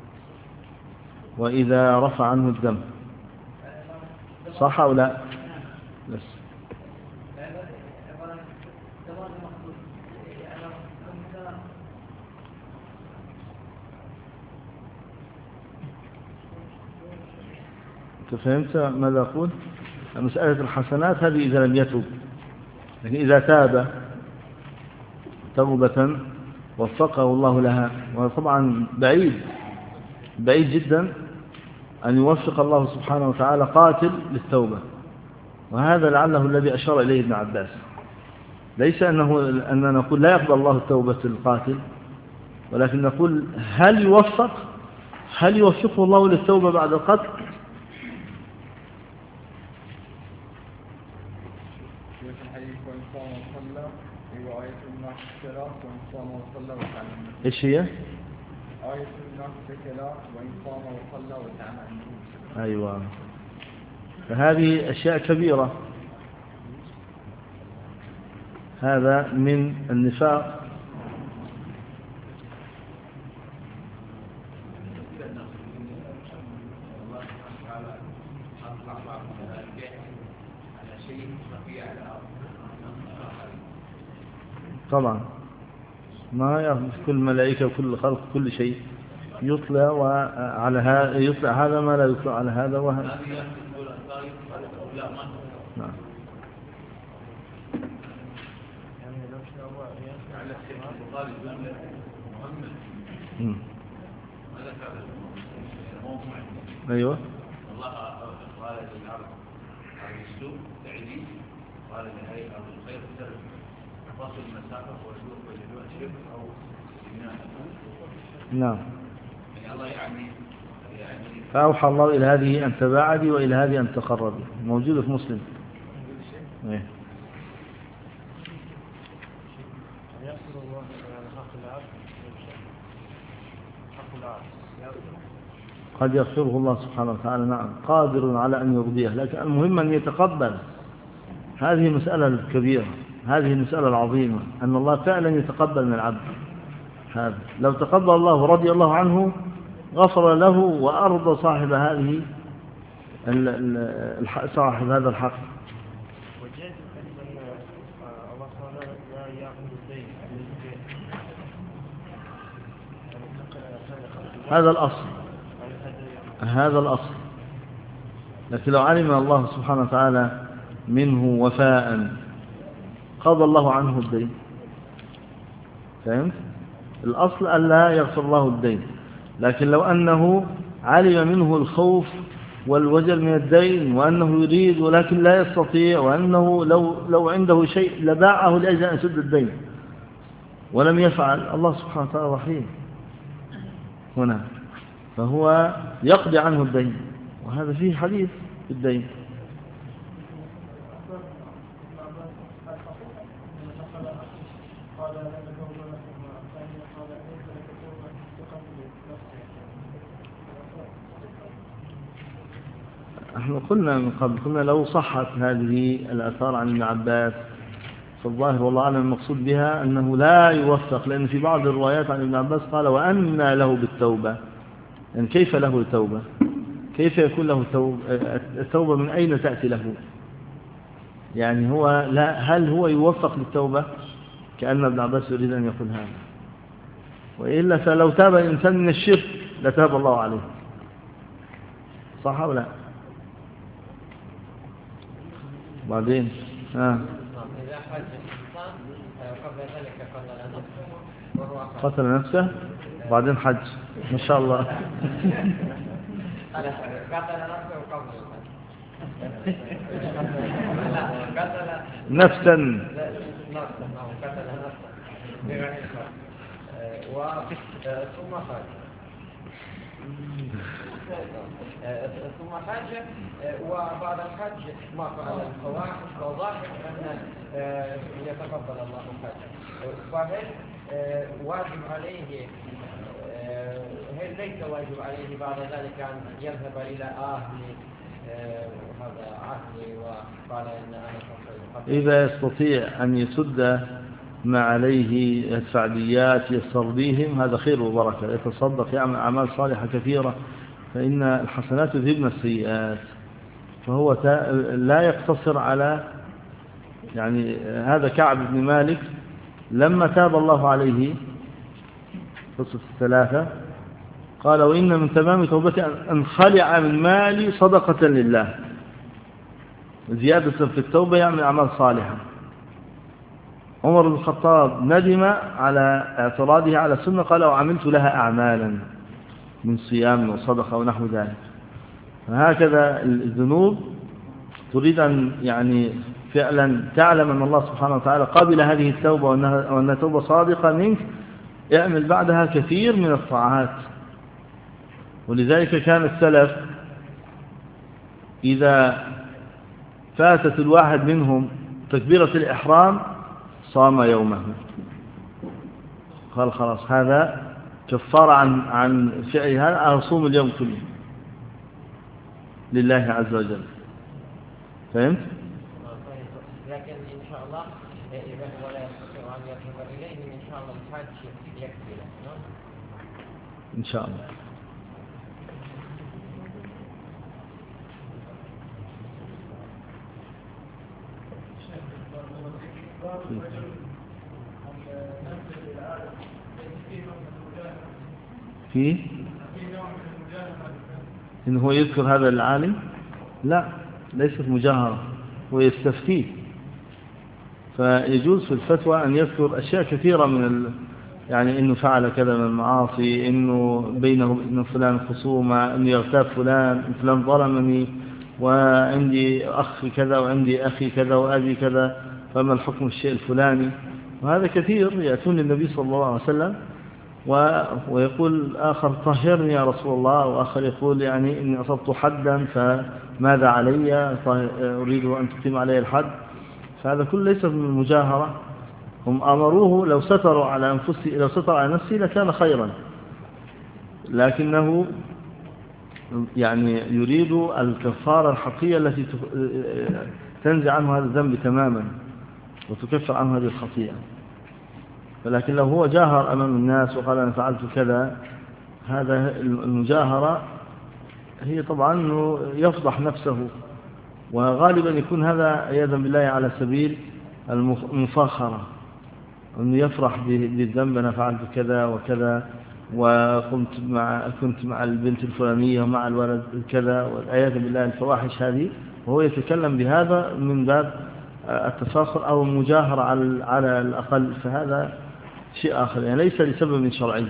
وإذا رفع عنه الذنب. صح أو لا؟ بس أنت فهمت ماذا أقول؟ مسألة الحسنات هذه إذا لم يتوب، لكن إذا تاب توبة وفقه الله لها، وطبعا بعيد جدا أن يوفق الله سبحانه وتعالى قاتل للتوبة، وهذا لعله الذي أشار إليه ابن عباس. ليس أننا نقول لا يقبل الله التوبة للقاتل، ولكن نقول هل يوفقه الله للتوبة بعد القتل؟ ايش هي؟ آية النص أكل وإن صام وصلى وتعمل. أيوة، فهذه أشياء كبيرة. هذا من النفاق. طبعا ما يعرف كل ملائكة وكل خلق كل شيء يطلع على هذا، يطلع هذا ما لا يطلع على هذا وهذا. نعم. أيوة. الله قال للأرض على السوق تعدي، قال لهي أرض الخير ترك فصل المسافة والسوق وجدوها شبه أو بناء. نعم. يعني الله يعني فأوحى الله إلى هذه أن تباعدي وإلى هذه أن تقربي، موجودة في مسلم. إيه. قد يغفره الله سبحانه وتعالى، نعم، قادر على أن يرضيه، لكن المهم أن يتقبل. هذه مسألة الكبيرة، هذه المسألة العظيمة، أن الله فعلا يتقبل من العبد. هذا لو تقبل الله ورضي الله عنه غفر له وأرضى صاحب هذه صاحب هذا الحق. هذا الأصل، هذا الأصل. لكن لو علم الله سبحانه وتعالى منه وفاء قضى الله عنه الدين. فهمت؟ الأصل أن لا يغفر الله الدين، لكن لو أنه علم منه الخوف والوجل من الدين وأنه يريد ولكن لا يستطيع، وأنه لو عنده شيء لباعه لأجل أن يسد الدين ولم يفعل، الله سبحانه وتعالى رحيم هنا، فهو يقضي عنه الدين. وهذا فيه حديث في الدين. احنا قلنا من قبل، قلنا لو صحت هذه الآثار عن ابن عباس فالظاهر والله أعلم المقصود بها أنه لا يوفق، لأن في بعض الروايات عن ابن عباس قال وأنى له بالتوبة، يعني كيف له التوبة؟ كيف يكون له التوبة؟ من أين تأتي له؟ يعني هو لا، هل هو يوفق للتوبة؟ كأن ابن عباس يريد أن يقول هذا. وإلا فلو تاب الإنسان من الشرك لتاب الله عليه، صح أو لا؟ بعدين إذا حج الإنسان قبل ذلك قتل نفسه وهو قتل نفسه وبعدين حج، ما شاء الله. قتل نفسه قبل الحج. لا، قتل نفسا. نفسه، قتل نفسه بغير الحج ثم حج. ثم حج، وبعد الحج ما فعل الفواحش، وظاهر أن يتقبل الله حج. فهل واجب عليه، هل ليس واجب عليه بعد ذلك أن يذهب إلى أهله هذا عهدي وقال إن أنا سوف إذا يستطيع أن يسد ما عليه، يدفع ديات، يسترضيهم، هذا خير وبركة، يتصدق، يعمل أعمال صالحة كثيرة، فإن الحسنات يذهبن السيئات. فهو لا يقتصر على، يعني هذا كعب بن مالك لما تاب الله عليه قصة الثلاثة قال وإن من تمام توبتي أن خلع من مالي صدقة لله، زيادة في التوبة يعمل أعمال صالحة. عمر بن الخطاب ندم على اعتراضه على السنة، قال وعملت لها أعمالا من صيام وصدقة ونحو ذلك. فهكذا الذنوب تريد أن يعني فعلا تعلم أن الله سبحانه وتعالى قابل هذه التوبة وأنها توبة صادقة منك، اعمل بعدها كثير من الطاعات. ولذلك كان السلف إذا فاتت الواحد منهم تكبيرة الإحرام صام يومه، قال خلاص هذا كفارة عن فعل هذا أصوم اليوم كله لله عز وجل. فهمت؟ لكن إن شاء الله إذا هو لا يستطيع أن يذهب إليه إن شاء الله الحج يكفي له. إن شاء الله. فيه إن هو يذكر هذا العالم؟ لا، ليست مجاهرة، هو يستفتيه، فيجوز في الفتوى أن يذكر أشياء كثيرة من يعني إنه فعل كذا من المعاصي، إنه بينه وبين فلان خصومة، إنه يغتاب فلان ظلمني، وعندي أخ كذا وعندي أخي كذا وأبي كذا، فما الحكم الشيء الفلاني. وهذا كثير يأتون للنبي صلى الله عليه وسلم ويقول آخر طهرني يا رسول الله، وآخر يقول يعني إني أصبت حدا فماذا علي، أريد أن تقيم علي الحد. فهذا كله ليس من المجاهرة. هم أمروه لو ستروا على أنفسه، لو ستر على نفسه لكان خيرا، لكنه يعني يريد الكفارة الحقيقية التي تنزع عنه هذا الذنب تماما وتكفر عنه هذه الخطيئة. ولكن لو هو جاهر أمام الناس وقال أنا فعلت كذا، هذا المجاهرة هي طبعا أنه يفضح نفسه، وغالبا يكون هذا عياذا بالله على سبيل المفاخرة، أنه يفرح بالذنب، أنا فعلت كذا وكذا، كنت مع البنت الفلانية ومع الولد كذا، والعياذ بالله الفواحش هذه، وهو يتكلم بهذا من باب التفاخر أو المجاهرة على الأقل، فهذا شيء آخر، يعني ليس لسبب شرعي.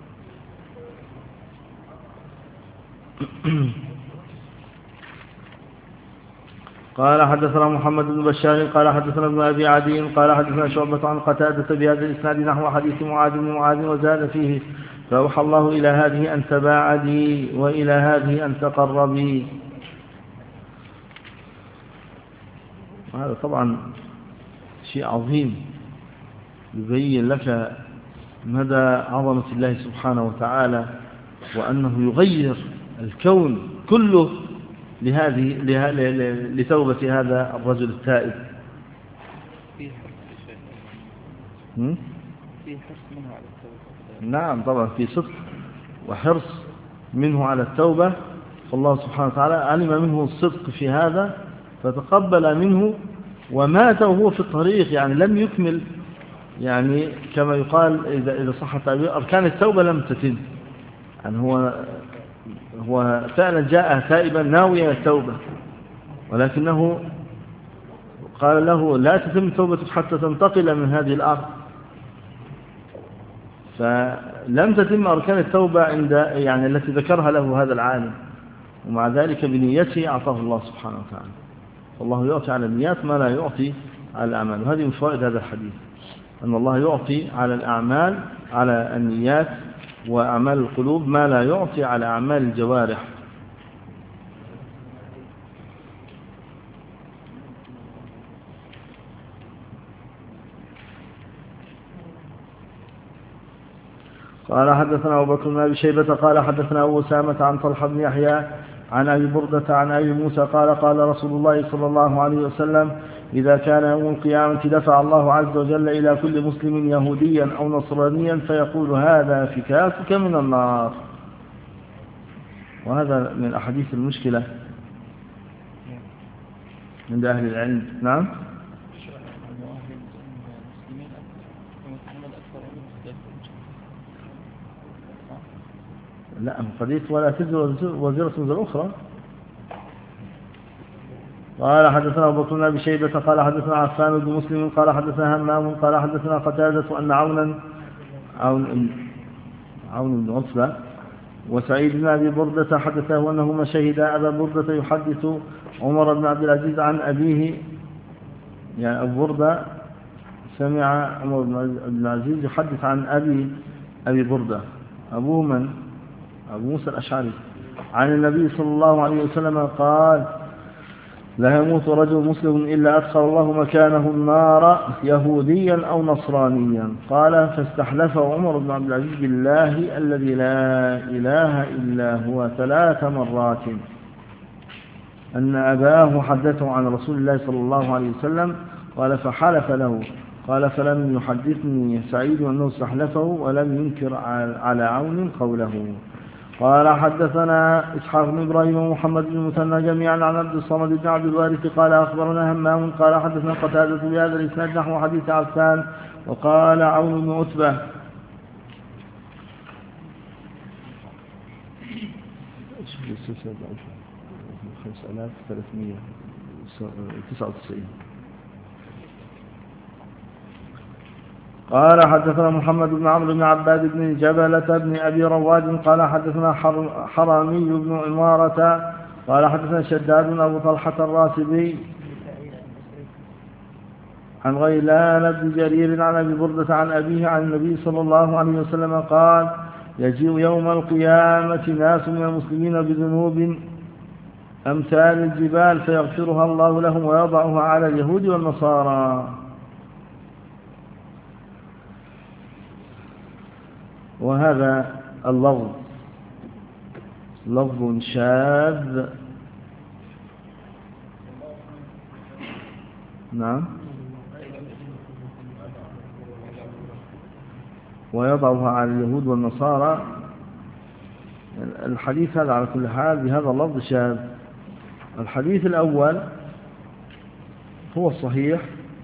قال حدثنا محمد بن بشار قال حدثنا ابن أبي عدي قال حدثنا شعبة عن قتادة بهذا الإسناد نحو حديث معاذ بن معاذ وزاد فيه فأوحى الله إلى هذه أن تباعدي وإلى هذه أن تقربي. وهذا طبعا شيء عظيم يبين لك مدى عظمة الله سبحانه وتعالى، وأنه يغير الكون كله لتوبة هذا الرجل التائب. في حرص منه على التوبة. نعم طبعا في صدق وحرص منه على التوبة، فالله سبحانه وتعالى علم منه الصدق في هذا فتقبل منه، ومات وهو في الطريق، يعني لم يكمل، يعني كما يقال إذا صح التعبير أركان التوبة لم تتم، يعني هو فعلا جاء تائبا ناويا التوبة، ولكنه قال له لا تتم توبتك حتى تنتقل من هذه الأرض، فلم تتم أركان التوبة عند يعني التي ذكرها له هذا العالم، ومع ذلك بنيته أعطاه الله سبحانه وتعالى. والله يعطي على النيات ما لا يعطي على الأعمال، وهذه من فوائد هذا الحديث، أن الله يعطي على الأعمال على النيات وأعمال القلوب ما لا يعطي على أعمال الجوارح. قال حدثنا أبو بكر بن أبي شيبة قال حدثنا أبو أسامة عن طلحة بن يحيى عن أبي بردة عن أبي موسى قال قال رسول الله صلى الله عليه وسلم إذا كان يوم القيامة دفع الله عز وجل إلى كل مسلم يهوديا أو نصرانيا فيقول هذا فكاكك من النار. وهذا من أحاديث المشكلة عند أهل العلم. نعم لا قضية ولا تزر وزيرة وزر أخرى. قال حدثنا أبو بكر بن أبي شيبة قال حدثنا عفان بن مسلم قال حدثنا همام قال حدثنا قتادة أن عون بن عتبة وسعيد بن أبي بردة حدثه أنهما شهدا أبا بردة يحدث عمر بن عبد العزيز عن أبيه، يعني أبو بردة سمع عمر بن العزيز يحدث عن أبي بردة أبوه من؟ أبو موسى الأشعري عن النبي صلى الله عليه وسلم قال لا يموت رجل مسلم إلا أدخل الله مكانه النار يهوديا أو نصرانيا. قال فاستحلفه عمر بن عبد العزيز بالله الذي لا إله إلا هو 3 مرات أن أباه حدثه عن رسول الله صلى الله عليه وسلم. قال فحلف له. قال فلم يحدثني سعيد أنه استحلفه ولم ينكر على عون قوله. قال حدثنا إسحاق بن إبراهيم ومحمد بن المثنى جميعا عن عبد الصمد بن عبد الوارث قال أخبرنا همام قال حدثنا قتادة بهذا الإسناد نحو حديث عفان. وقال عون بن عتبة 5399. قال حدثنا محمد بن عمرو بن عباد بن جبلة بن أبي رواد قال حدثنا حرامي بن عمارة قال حدثنا شداد أبو طلحة الراسبي عن غيلان بن جرير عن أبي بردة عن أبيه عن النبي صلى الله عليه وسلم قال يجيء يوم القيامة ناس من المسلمين بذنوب أمثال الجبال فيغفرها الله لهم ويضعها على اليهود والنصارى. وهذا اللفظ لفظ شاذ. نعم. ويضعها على اليهود والنصارى. الحديث هذا على كل حال بهذا اللفظ شاذ. الحديث الأول هو الصحيح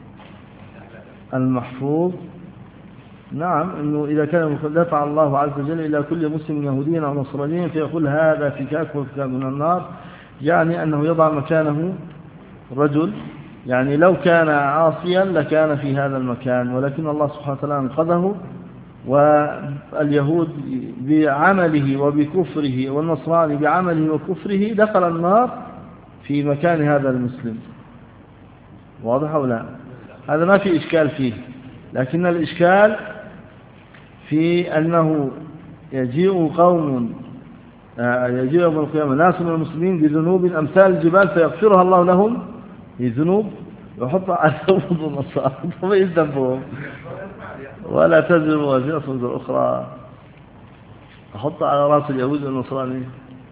المحفوظ. نعم أنه إذا كان دفع الله عز وجل إلى كل مسلم يهودي أو نصراني فيقول هذا فكاك وفكاك من النار، يعني أنه يضع مكانه رجل، يعني لو كان عاصيا لكان في هذا المكان، ولكن الله سبحانه وتعالى انقذه، واليهود بعمله وبكفره والنصراني بعمله وكفره دخل النار في مكان هذا المسلم. واضح أو لا؟ هذا ما في إشكال فيه، لكن الإشكال في أنه يجيء قوم يجيء يوم القيامة ناس من المسلمين بذنوب أمثال الجبال فيغفرها الله لهم بذنوب ويحط على اليهود والنصارى فما يذنبهم ولا تزر وازرة وزر أخرى، أحط على رأس اليهود والنصراني.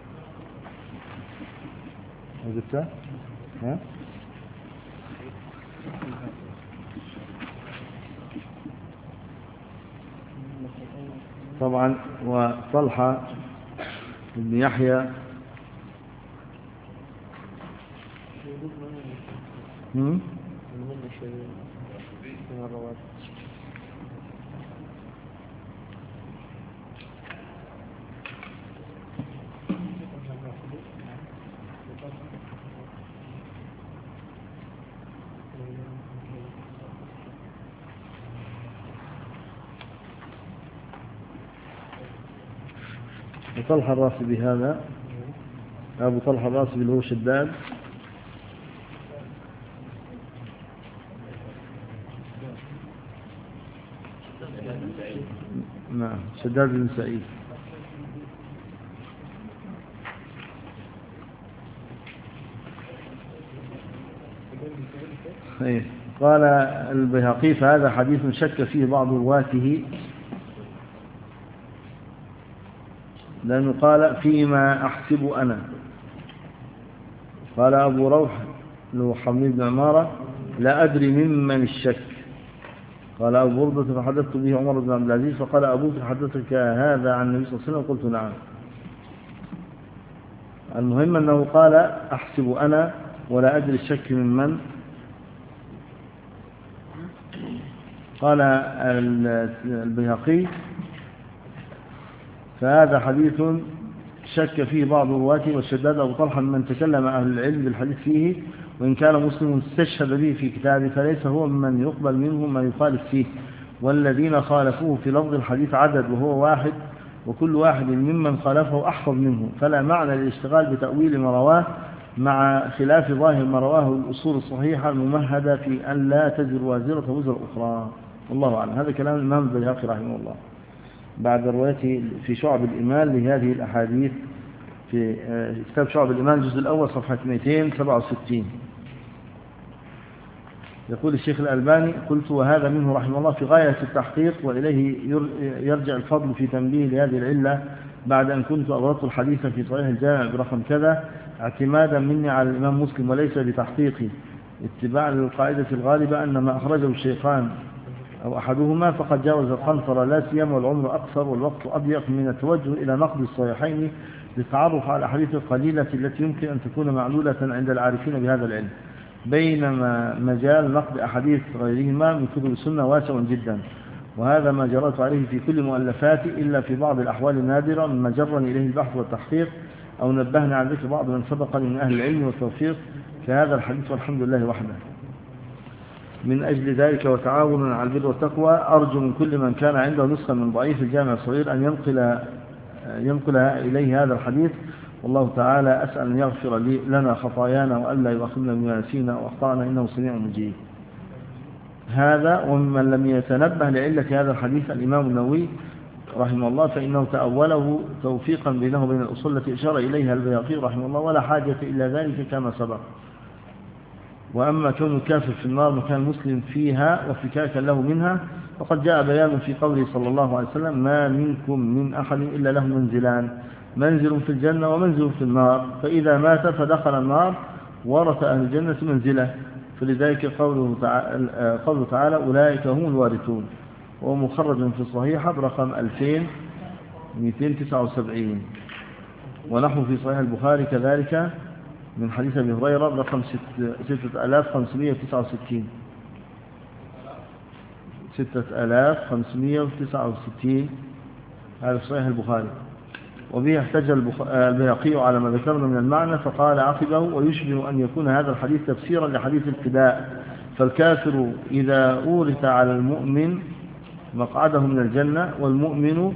قلتها؟ ها؟ طبعا وطلحة بن يحيى وطلحة الراسبي هذا أبو طلحة الراسبي اللي هو شداد نعم شداد بن سعيد. قال البيهقي فهذا حديث شك فيه بعض رواته، لأنه قال فيما أحسب أنا. قال أبو روح له حميد بن عمارة لا أدري ممن الشك. قال أبو بردة فحدثت به عمر بن عبد العزيز فقال أبوك حدثك هذا عن النبي صلى الله عليه وسلم؟ قلت نعم. المهم أنه قال أحسب أنا ولا أدري الشك ممن. قال البيهقي فهذا حديث شك فيه بعض رواته، والشداد أبو طلحة ممن تكلم أهل العلم بالحديث فيه، وإن كان مسلم استشهد به في كتابه فليس هو ممن يقبل منه ما يخالف فيه، والذين خالفوه في لفظ الحديث عدد وهو واحد، وكل واحد ممن خالفه أحفظ منه، فلا معنى للاشتغال بتأويل ما رواه مع خلاف ظاهر ما رواه الأصول الصحيحة الممهدة في أن لا تزر وازرة وزر أخرى. والله أعلم. هذا كلام الإمام البيهقي رحمه الله بعد روايته في شعب الإيمان لهذه الأحاديث في كتاب شعب الإيمان الجزء الأول صفحة 267. يقول الشيخ الألباني: قلت وهذا منه رحمه الله في غاية التحقيق، وإليه يرجع الفضل في تنبيه لهذه العلة بعد أن كنت أوردت الحديث في صحيح الجامع برقم كذا اعتمادا مني على الإمام مسلم وليس بتحقيقي، اتباعا للقاعدة الغالبة أن ما أخرجه الشيخان أو أحدهما فقد جاوز القنطرة، لا سيما والعمر أقصر والوقت أضيق من التوجه إلى نقد الصحيحين للتعرف على الأحاديث القليلة التي يمكن أن تكون معلولة عند العارفين بهذا العلم، بينما مجال نقد أحاديث غيرهما من كتب السنة واسع جدا، وهذا ما جرت عليه في كل مؤلفاتي إلا في بعض الأحوال النادرة مما جرني إليه البحث والتحقيق أو نبهني عن ذكر بعض من سبقني من أهل العلم والتوفيق كهذا الحديث، والحمد لله وحده. من أجل ذلك وتعاونا على البر والتقوى أرجو من كل من كان عنده نسخة من ضعيف الجامع الصغير أن ينقلها إليه هذا الحديث، والله تعالى أسأل أن يغفر لنا خطايانا وألا يؤاخذنا بما نسينا وأخطأنا إنه سميع مجيب. هذا ومن لم يتنبه لعلة هذا الحديث الإمام النووي رحمه الله فإنه تأوله توفيقا بينه وبين الأصول التي أشار إليها البيهقي رحمه الله، ولا حاجة إلى ذلك كما سبق. وأما كون الكافر في النار مكان المسلم فيها وفكاكا له منها فقد جاء بيان في قوله صلى الله عليه وسلم: ما منكم من أحد إلا له منزلان، منزل في الجنة ومنزل في النار، فإذا مات فدخل النار ورث أهل الجنة منزله، فلذلك قوله تعالى: أولئك هم الوارثون، وهو مخرج في الصحيحة برقم 2279، ونحو في صحيح البخاري كذلك من حديث أبي هريرة برقم 6569 هذا في صحيح البخاري. وبه احتج البيهقي على ما ذكرنا من المعنى فقال عقبه: ويشبه أن يكون هذا الحديث تفسيرا لحديث الفداء، فالكافر إذا أورث على المؤمن مقعده من الجنة، والمؤمن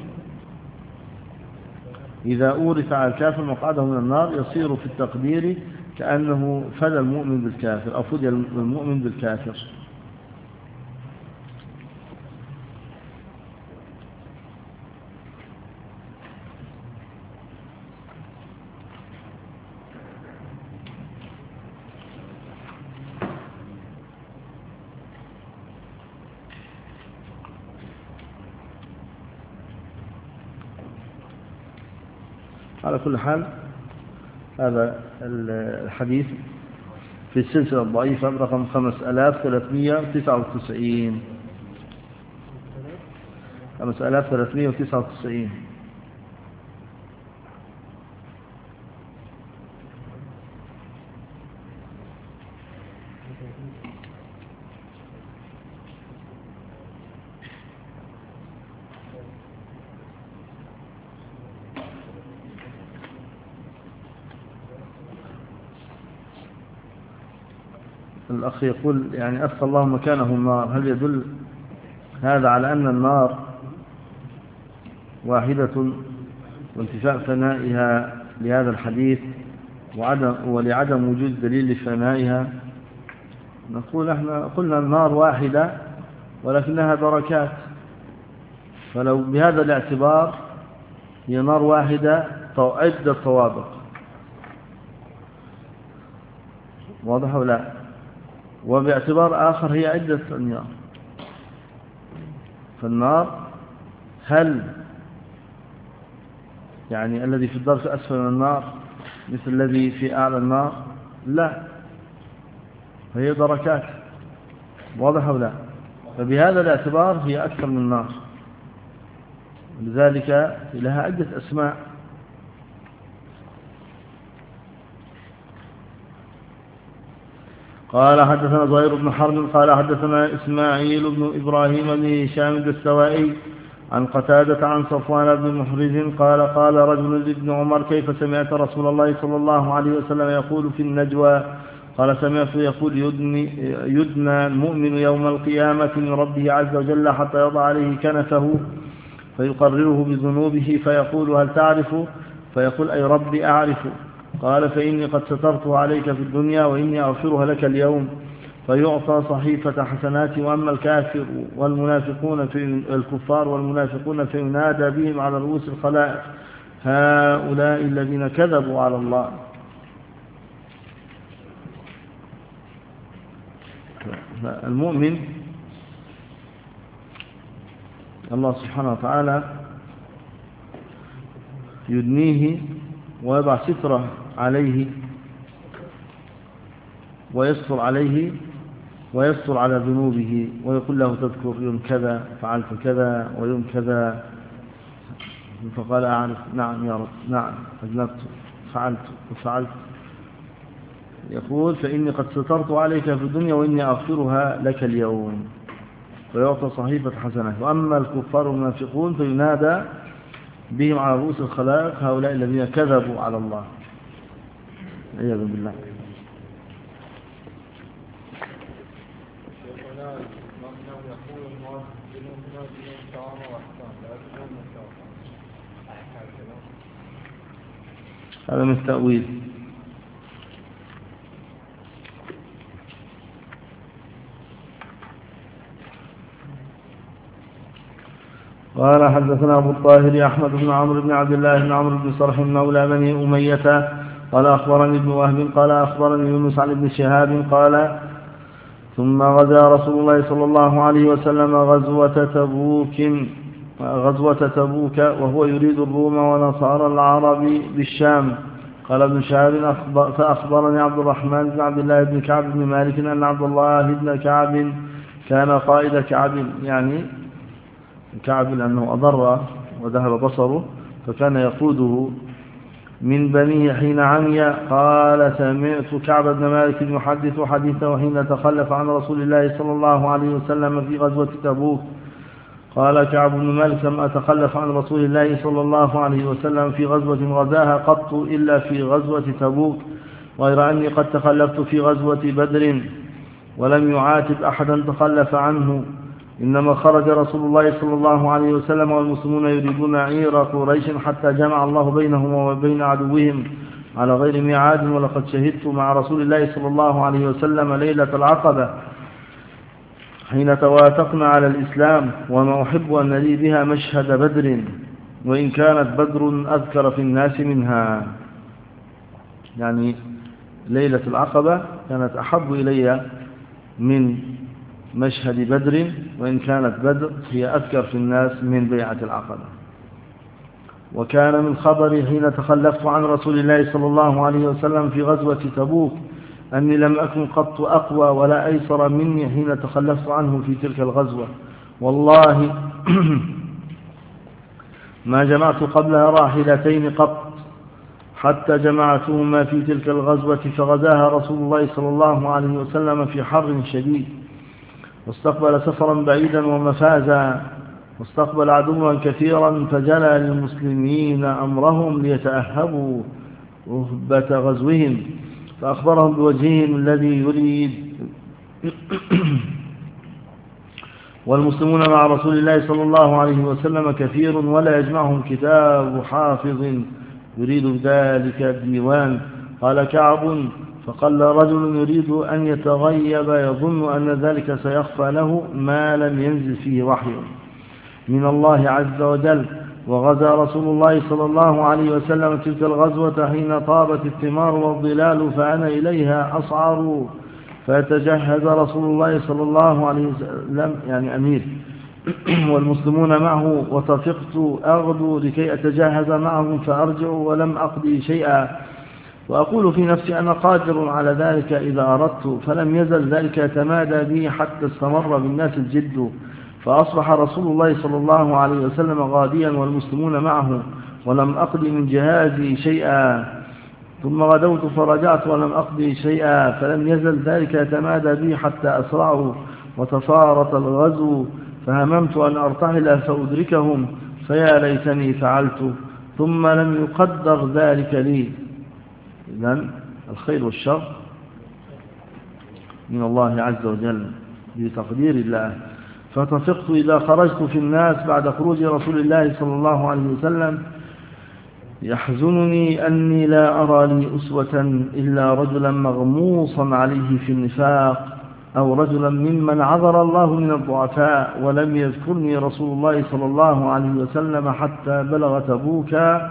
إذا أورث على الكافر مقعده من النار، يصير في التقدير كأنه فدى المؤمن بالكافر أو فدى المؤمن بالكافر. على كل حال هذا الحديث في السلسلة الضعيفة برقم 5399 5399. الأخ يقول يعني أسقى الله مكانه النار، هل يدل هذا على أن النار واحدة وانتفاء فنائها لهذا الحديث ولعدم وجود دليل لفنائها؟ نقول احنا قلنا النار واحدة ولكنها دركات، فلو بهذا الاعتبار هي نار واحدة عدة طوابق، واضح ولا؟ وباعتبار آخر هي عدة أنيار، فالنار هل يعني الذي في الدرك أسفل من النار مثل الذي في أعلى النار؟ لا، فهي دركات، واضح ولا؟ فبهذا الاعتبار هي أكثر من النار، لذلك لها عدة أسماء. قال حدثنا زهير بن حرب قال حدثنا إسماعيل بن إبراهيم بن هشام الدستوائي عن قتادة عن صفوان بن محرز قال قال رجل لابن عمر: كيف سمعت رسول الله صلى الله عليه وسلم يقول في النجوى؟ قال: سمعت يقول: يدنى المؤمن يوم القيامة من ربه عز وجل حتى يضع عليه كنفه فيقرره بذنوبه فيقول: هل تعرف؟ فيقول: أي ربي أعرف. قال: فإني قد سترته عليك في الدنيا وإني أغفرها لك اليوم. فيعطى صحيفة حسنات. وأما الكافر والمنافقون في الكفار والمنافقون فينادى بهم على رؤوس الخلائق: هؤلاء الذين كذبوا على الله. المؤمن الله سبحانه وتعالى يدنيه ويضع سترة عليه ويستر عليه ويستر على ذنوبه، ويقول له تذكر يوم كذا فعلت كذا ويوم كذا، فقال أعرف نعم يا رب نعم أذنبت فعلت وفعلت. يقول فإني قد سترت عليك في الدنيا وإني أغفرها لك اليوم، ويعطى صحيفة حسنات. وأما الكفار والمنافقون فينادى بهم على رؤوس الخلائق هؤلاء الذين كذبوا على الله عياذا بالله. هذا من التأويل. قال حدثنا أبو الطاهر أحمد بن عمرو بن عبد الله بن عمرو بن صرح مولى بني أمية قال أخبرني ابن وهب قال أخبرني يونس عن ابن شهاب قال ثم غزا رسول الله صلى الله عليه وسلم غزوة تبوك وهو يريد الروم ونصارى العرب بالشام. قال ابن شهاب فأخبرني عبد الرحمن بن عبد الله بن كعب بن مالك أن عبد الله بن كعب كان قائد كعب، يعني كعب لأنه أضر وذهب بصره فكان يقوده من بنيه حين عمي. قال سمعت كعب بن مالك يحدث حديثه حين تخلف عن رسول الله صلى الله عليه وسلم في غزوة تبوك. قال كعب بن مالك لم أتخلف عن رسول الله صلى الله عليه وسلم في غزوة غزاها قط إلا في غزوة تبوك، غير أني قد تخلفت في غزوة بدر ولم يعاتب أحدا تخلف عنه، إنما خرج رسول الله صلى الله عليه وسلم والمسلمون يريدون عير قريش حتى جمع الله بينهم وبين عدوهم على غير ميعاد. ولقد شهدت مع رسول الله صلى الله عليه وسلم ليلة العقبة حين توافقنا على الإسلام، وما أحب أن لي بها مشهد بدر، وإن كانت بدر أذكر في الناس منها. يعني ليلة العقبة كانت أحب إلي من مشهد بدر، وإن كانت بدر هي أذكر في الناس من بيعة العقبة. وكان من خبري حين تخلفت عن رسول الله صلى الله عليه وسلم في غزوة تبوك أني لم أكن قط أقوى ولا أيسر مني حين تخلفت عنه في تلك الغزوة، والله ما جمعت قبلها راحلتين قط حتى جمعتهما في تلك الغزوة، فغزاها رسول الله صلى الله عليه وسلم في حر شديد، واستقبل سفرا بعيدا ومفازا، واستقبل عدوا كثيرا، فجلى للمسلمين أمرهم ليتأهبوا رهبة غزوهم، فأخبرهم بوجههم الذي يريد والمسلمون مع رسول الله صلى الله عليه وسلم كثير ولا يجمعهم كتاب حافظ يريد ذلك الديوان. قال كعب فقال رجل يريد أن يتغيب يظن أن ذلك سيخفى له ما لم ينزل فيه وحي من الله عز وجل. وغزا رسول الله صلى الله عليه وسلم تلك الغزوة حين طابت الثمار والظلال، فأنا إليها أصعر، فيتجهز رسول الله صلى الله عليه وسلم يعني أمير والمسلمون معه، وتفقت أغدو لكي أتجهز معهم فأرجع ولم أقضي شيئا، وأقول في نفسي أنا قادر على ذلك إذا أردت، فلم يزل ذلك يتمادى بي حتى استمر بالناس الجد، فأصبح رسول الله صلى الله عليه وسلم غاديا والمسلمون معه، ولم أقضي من جهازي شيئا، ثم غدوت فرجعت ولم أقضي شيئا، فلم يزل ذلك يتمادى بي حتى أسرعوا وتصارت الغزو، فهممت أن أرتحل فأدركهم، فيا ليتني فعلت، ثم لم يقدر ذلك لي. إذن الخير والشر من الله عز وجل بتقدير الله. فتفقت إذا خرجت في الناس بعد خروج رسول الله صلى الله عليه وسلم يحزنني أني لا أرى لي أسوة إلا رجلا مغموصا عليه في النفاق، أو رجلا ممن عذر الله من الضعفاء، ولم يذكرني رسول الله صلى الله عليه وسلم حتى بلغ تبوكا،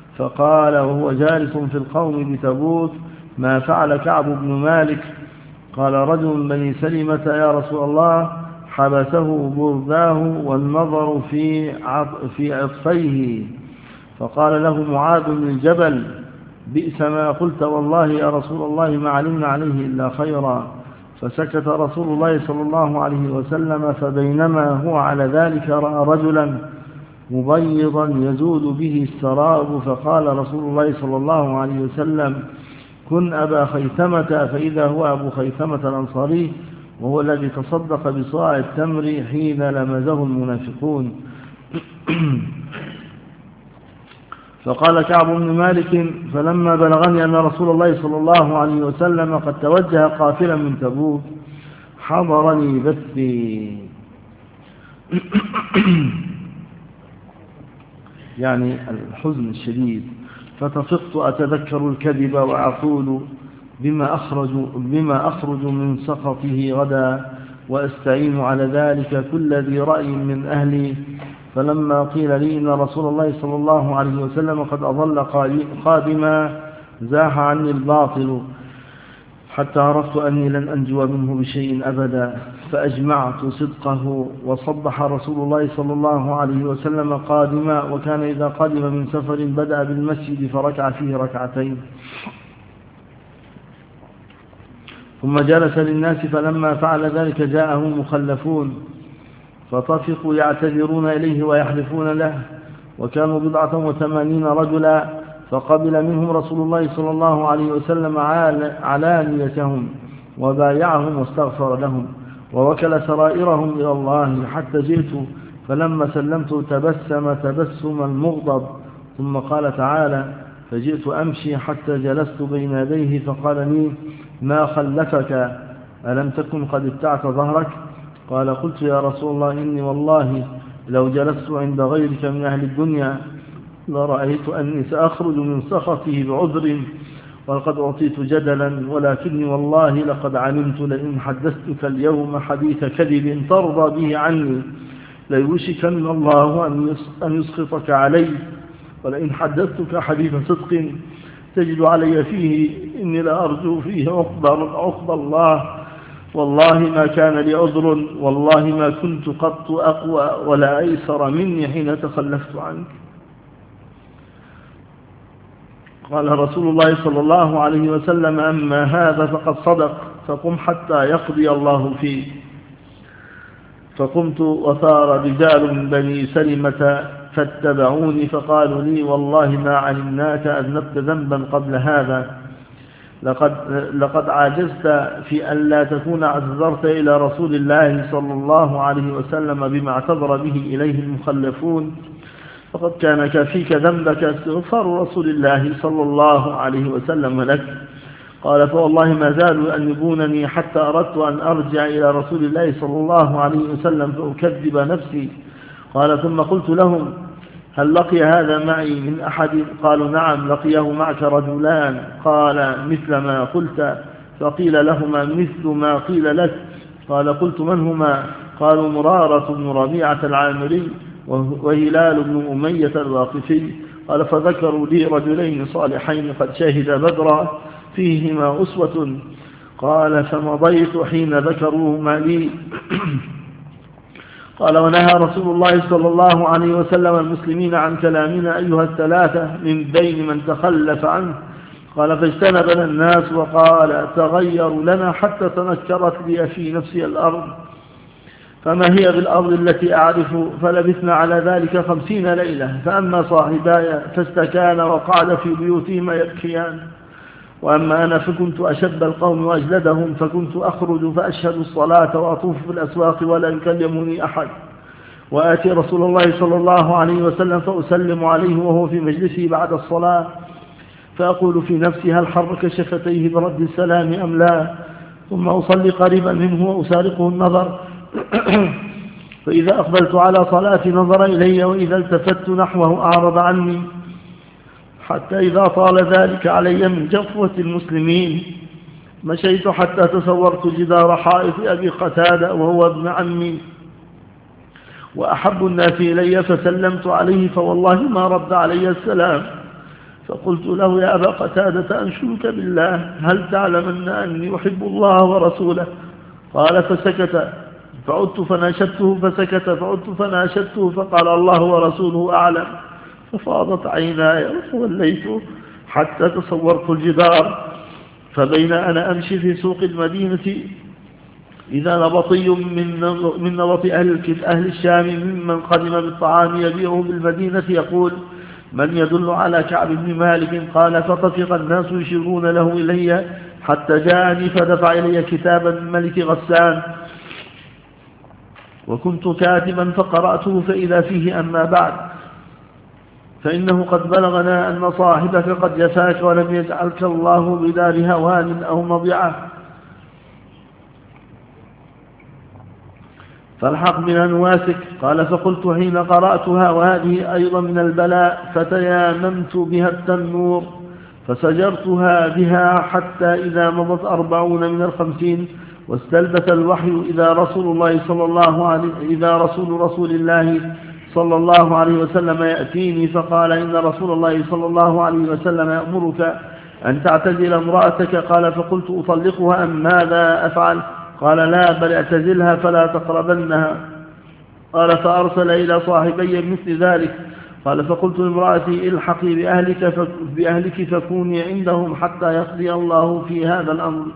فقال وهو جالس في القوم بتبوك ما فعل كعب بن مالك؟ قال رجل من بني سلمة يا رسول الله حبسه برداه والنظر في عطفيه، فقال له معاذ بن الجبل بئس ما قلت والله يا رسول الله ما علمنا عليه إلا خيرا. فسكت رسول الله صلى الله عليه وسلم، فبينما هو على ذلك رأى رجلا مبيضا يزول به السراب، فقال رسول الله صلى الله عليه وسلم كن أبا خيثمة، فإذا هو أبو خيثمة الأنصاري وهو الذي تصدق بصاع التمر حين لمزه المنافقون. فقال كعب بن مالك فلما بلغني أن رسول الله صلى الله عليه وسلم قد توجه قافلا من تبوك حضرني بثي يعني الحزن الشديد، فتفقت أتذكر الكذب وأقول بما أخرج من سخطه غدا، وأستعين على ذلك كل ذي رأي من أهلي. فلما قيل لي إن رسول الله صلى الله عليه وسلم قد أظل قادما زاح عني الباطل حتى عرفت أني لن أنجو منه بشيء أبدا، فأجمعت صدقه. وصبح رسول الله صلى الله عليه وسلم قادما، وكان إذا قدم من سفر بدأ بالمسجد فركع فيه ركعتين ثم جلس للناس، فلما فعل ذلك جاءه مخلفون فطفقوا يعتذرون إليه ويحلفون له، وكانوا 89 رجلا، فقبل منهم رسول الله صلى الله عليه وسلم علانيتهم وبايعهم واستغفر لهم ووكل سرائرهم إلى الله، حتى جئت فلما سلمت تبسم تبسم المغضب، ثم قال تعالى فجئت أمشي حتى جلست بين يديه فقال لي ما خلفك ألم تكن قد ابتعت ظهرك؟ قال قلت يا رسول الله إني والله لو جلست عند غيرك من أهل الدنيا لرأيت أني سأخرج من سخطه بعذر، ولقد أعطيت جدلا، ولكني والله لقد علمت لئن حدثتك اليوم حديث كذب ترضى به عني ليوشكن الله أن يسخطك علي، ولئن حدثتك حديث صدق تجد علي فيه إني لأرجو فيه عقب الله، والله ما كان لي عذر، والله ما كنت قط أقوى ولا أيسر مني حين تخلفت عنك. قال رسول الله صلى الله عليه وسلم أما هذا فقد صدق، فقم حتى يقضي الله فيه. فقمت وثار رجال من بني سلمة فاتبعوني فقالوا لي والله ما علمناك أذنبت ذنبا قبل هذا، لقد عاجزت في أن لا تكون اعتذرت إلى رسول الله صلى الله عليه وسلم بما اعتذر به إليه المخلفون، فقد كان كافيك ذنبك استغفار رسول الله صلى الله عليه وسلم لك. قال فوالله ما زالوا يؤنبونني حتى أردت أن أرجع إلى رسول الله صلى الله عليه وسلم فأكذب نفسي. قال ثم قلت لهم هل لقي هذا معي من أحد؟ قالوا نعم لقيه معك رجلان. قال مثل ما قلت؟ فقيل لهما مثل ما قيل لك. قال قلت من هما؟ قالوا مرارة بن ربيعة العامري وهلال بن أمية الواقفي. قال فذكروا لي رجلين صالحين قد شهد بدرا فيهما أسوة. قال فمضيت حين ذكروهما لي. قال ونهى رسول الله صلى الله عليه وسلم المسلمين عن كلامنا أيها الثلاثة من بين من تخلف عنه. قال فاجتنبنا الناس وقال تغيروا لنا حتى تنكرت لي في نفسي الأرض فما هي بالأرض التي أعرف، فلبثنا على ذلك 50 ليلة. فأما صاحباي فاستكان وقعد في بيوتهما يبكيان، وأما أنا فكنت أشد القوم وأجلدهم، فكنت أخرج فأشهد الصلاة وأطوف في الأسواق ولا يكلمني أحد، وآتي رسول الله صلى الله عليه وسلم فأسلم عليه وهو في مجلسه بعد الصلاة، فأقول في نفسي هل حرك شفتيه برد السلام أم لا، ثم أصلي قريبا منه وأسارقه النظر فإذا أقبلت على صلاتي نظر إلي، وإذا التفت نحوه أعرض عني، حتى إذا طال ذلك علي من جفوة المسلمين مشيت حتى تصورت جدار حائط أبي قتادة وهو ابن عمي وأحب الناس إلي، فسلمت عليه فوالله ما رد علي السلام، فقلت له يا أبا قتادة أنشدك بالله هل تعلمن أني أحب الله ورسوله؟ قال فسكت، فعدت فناشدته فسكت، فعدت فناشدته فقال الله ورسوله أعلم. ففاضت عيناي وتوليت حتى تصورت الجدار. فبين أنا أمشي في سوق المدينة إذا نبطي من نبط أهل الشام ممن قدم بالطعام يبيعه بالمدينة يقول من يدل على كعب بن مالك؟ قال فطفق الناس يشيرون له إلي حتى جاءني فدفع إلي كتابا من ملك غسان وكنت كاتبا فقرأته فإذا فيه أما بعد فإنه قد بلغنا أن صاحبك قد جفاك ولم يجعلك الله بدار هوان أو مضيعة فالحق من أنواسك. قال فقلت حين قرأتها وهذه أيضا من البلاء فتياممت بها التنور فسجرتها بها حتى إذا مضت 40 من 50 واستلبث الوحي إذا رسول الله صلى الله عليه وسلم يأتيني فقال إن رسول الله صلى الله عليه وسلم يأمرك أن تعتزل امرأتك. قال فقلت أطلقها أم ماذا أفعل؟ قال لا بل اعتزلها فلا تقربنها. قال فأرسل إلى صاحبي مثل ذلك. قال فقلت لامرأتي الحقي بأهلك فكوني عندهم حتى يقضي الله في هذا الأمر.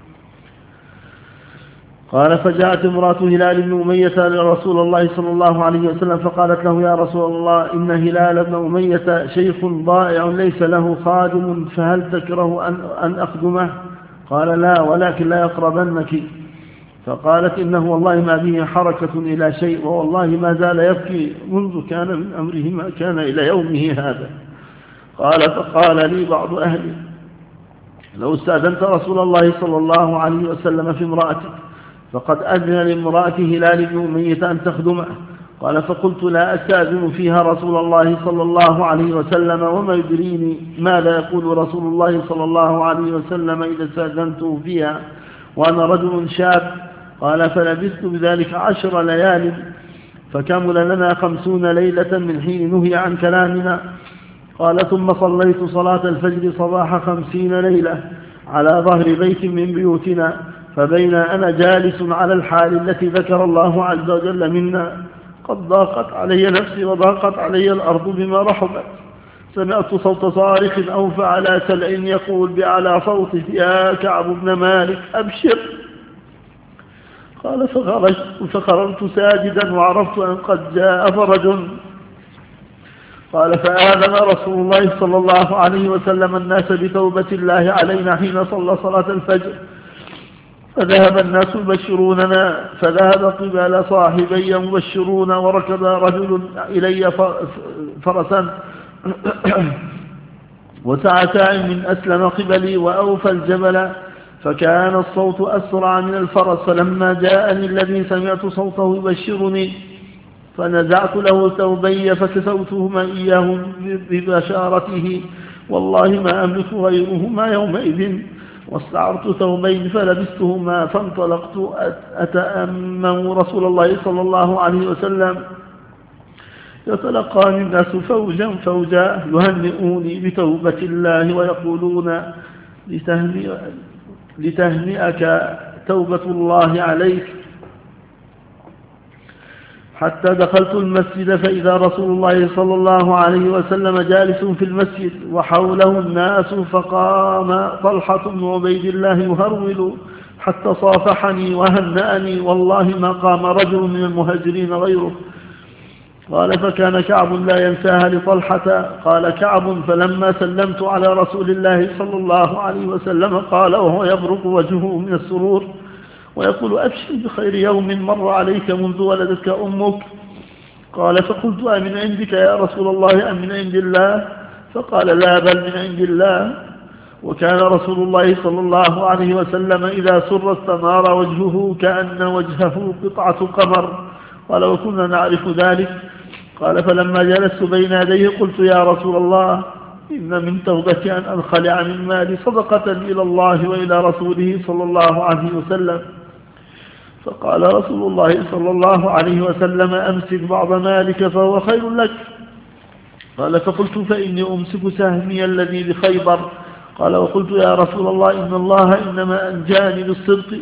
قال فجاءت امرأة هلال بن أمية لرسول الله صلى الله عليه وسلم فقالت له يا رسول الله إن هلال بن أمية شيخ ضائع ليس له خادم فهل تكره أن أخدمه؟ قال لا ولكن لا يقربنك. فقالت إنه والله ما به حركة إلى شيء والله ما زال يبكي منذ كان من أمره ما كان إلى يومه هذا. قال فقال لي بعض أهلي لو استأذنت رسول الله صلى الله عليه وسلم في امرأتك فقد أذن لامرأة هلال بن أمية أن تخدمه. قال فقلت لا أستأذن فيها رسول الله صلى الله عليه وسلم وما يدريني ماذا يقول رسول الله صلى الله عليه وسلم إذا استأذنته فيها وأنا رجل شاب. قال فلبثت بذلك 10 ليال فكمل لنا 50 ليلة من حين نهي عن كلامنا. قال ثم صليت صلاة الفجر صباح 50 ليلة على ظهر بيت من بيوتنا فبين أنا جالس على الحال التي ذكر الله عز وجل منا قد ضاقت علي نفسي وضاقت علي الأرض بما رحبت سمعت صوت صارخ أوفى على سلع يقول بأعلى صوته يا كعب بن مالك أبشر. قال فخرجت ساجدا وعرفت أن قد جاء فرج. قال فآذن رسول الله صلى الله عليه وسلم الناس بتوبة الله علينا حين صلى صلاة الفجر فذهب الناس يبشروننا فذهب قبال صاحبي يبشرون وركب رجل إلي فرسا وسعى ساع من أسلم قبلي وأوفى الجبل فكان الصوت أسرع من الفرس فلما جاءني الذي سمعت صوته يبشرني فنزعت له ثوبي فكسوتهما إياه ببشارته والله ما أملك غيرهما يومئذ واستعرت ثوبين فلبستهما فانطلقت أتأمم رسول الله صلى الله عليه وسلم يتلقاني الناس فوجا فوجا يهنئوني بتوبة الله ويقولون لتهنئك توبة الله عليك حتى دخلت المسجد فإذا رسول الله صلى الله عليه وسلم جالس في المسجد وحوله الناس فقام طلحة بن عبيد الله يهرول حتى صافحني وهنأني والله ما قام رجل من المهاجرين غيره. قال فكان كعب لا ينساها لطلحة. قال كعب فلما سلمت على رسول الله صلى الله عليه وسلم قال وهو يبرق وجهه من السرور ويقول أبشر بخير يوم مر عليك منذ ولدتك أمك. قال فقلت أمن عندك يا رسول الله أم من عند الله؟ فقال لا بل من عند الله. وكان رسول الله صلى الله عليه وسلم إذا سر استنار وجهه كأن وجهه قطعة قمر. قال وكنا نعرف ذلك. قال فلما جلست بين يديه قلت يا رسول الله إن من توبتي أن أنخلع من مالي صدقة إلى الله وإلى رسوله صلى الله عليه وسلم. فقال رسول الله صلى الله عليه وسلم أمسك بعض مالك فهو خير لك قال فقلت فإني أمسك سهمي الذي بخيبر. قال وقلت يا رسول الله إن الله إنما أنجاني بالصدق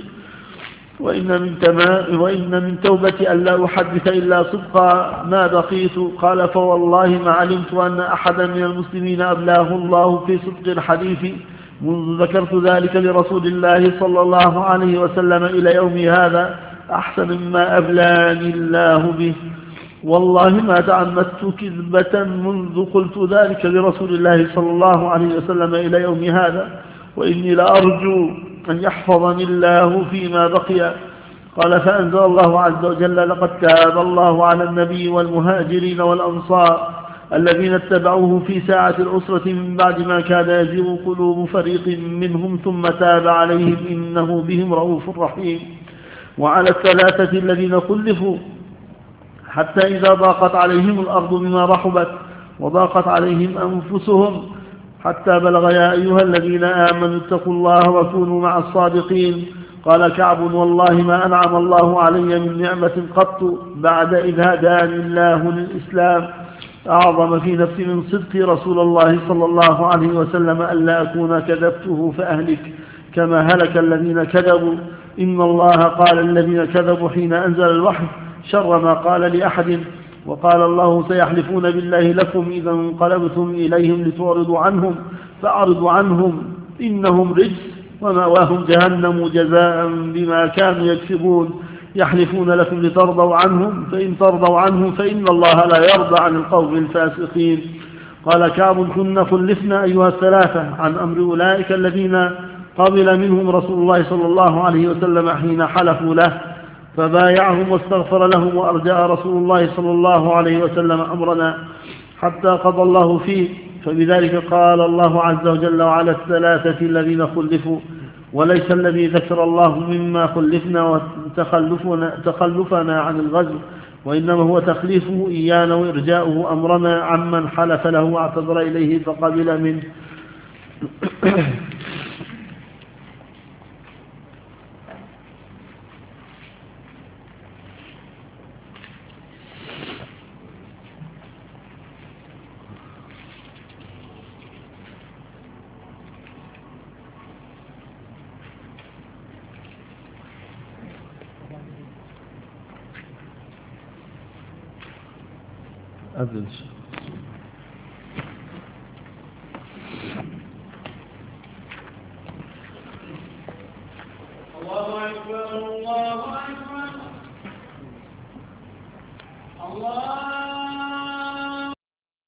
وإن من توبتي ألا أحدث إلا صدقا ما بقيت. قال فوالله ما علمت أن أحدا من المسلمين أبلاه الله في صدق الحديث منذ ذكرت ذلك لرسول الله صلى الله عليه وسلم إلى يومي هذا أحسن مما أبلاني الله به. والله ما تعمدت كذبة منذ قلت ذلك لرسول الله صلى الله عليه وسلم إلى يوم هذا، وإني لأرجو أن يحفظني الله فيما بقي. قال فأنزل الله عز وجل لقد تاب الله على النبي والمهاجرين والأنصار الذين اتبعوه في ساعة العسرة من بعد ما كاد يزيغ قلوب فريق منهم ثم تاب عليهم إنه بهم رؤوف رحيم. وعلى الثلاثة الذين خلفوا حتى إذا ضاقت عليهم الأرض بما رحبت وضاقت عليهم أنفسهم حتى بلغ يا أيها الذين آمنوا اتقوا الله وكونوا مع الصادقين. قال كعب والله ما أنعم الله علي من نعمة قط بعد إذ هداني الله للإسلام أعظم في نفسي من صدق رسول الله صلى الله عليه وسلم ألا أكون كذبته فأهلك كما هلك الذين كذبوا. إن الله قال الذين كذبوا حين أنزل الوحي شر ما قال لأحد. وقال الله سيحلفون بالله لكم إذا انقلبتم إليهم لتعرضوا عنهم فأعرضوا عنهم إنهم رجس ومأواهم جهنم جزاء بما كانوا يكسبون. يحلفون لكم لترضوا عنهم فإن ترضوا عنهم فإن الله لا يرضى عن القوم الفاسقين. قال كعب كنا خلفنا أيها الثلاثة عن أمر أولئك الذين قبل منهم رسول الله صلى الله عليه وسلم حين حلفوا له فبايعهم واستغفر لهم وأرجع رسول الله صلى الله عليه وسلم أمرنا حتى قضى الله فيه. فبذلك قال الله عز وجل وعلى الثلاثة الذين خلفوا وليس الذي ذكر الله مما خلفنا وتخلفنا عن الغزو وإنما هو تخليفه إيانا وإرجاؤه أمرنا عمن حلف له واعتذر إليه فقبل منه. أذن الله أكبر الله أكبر الله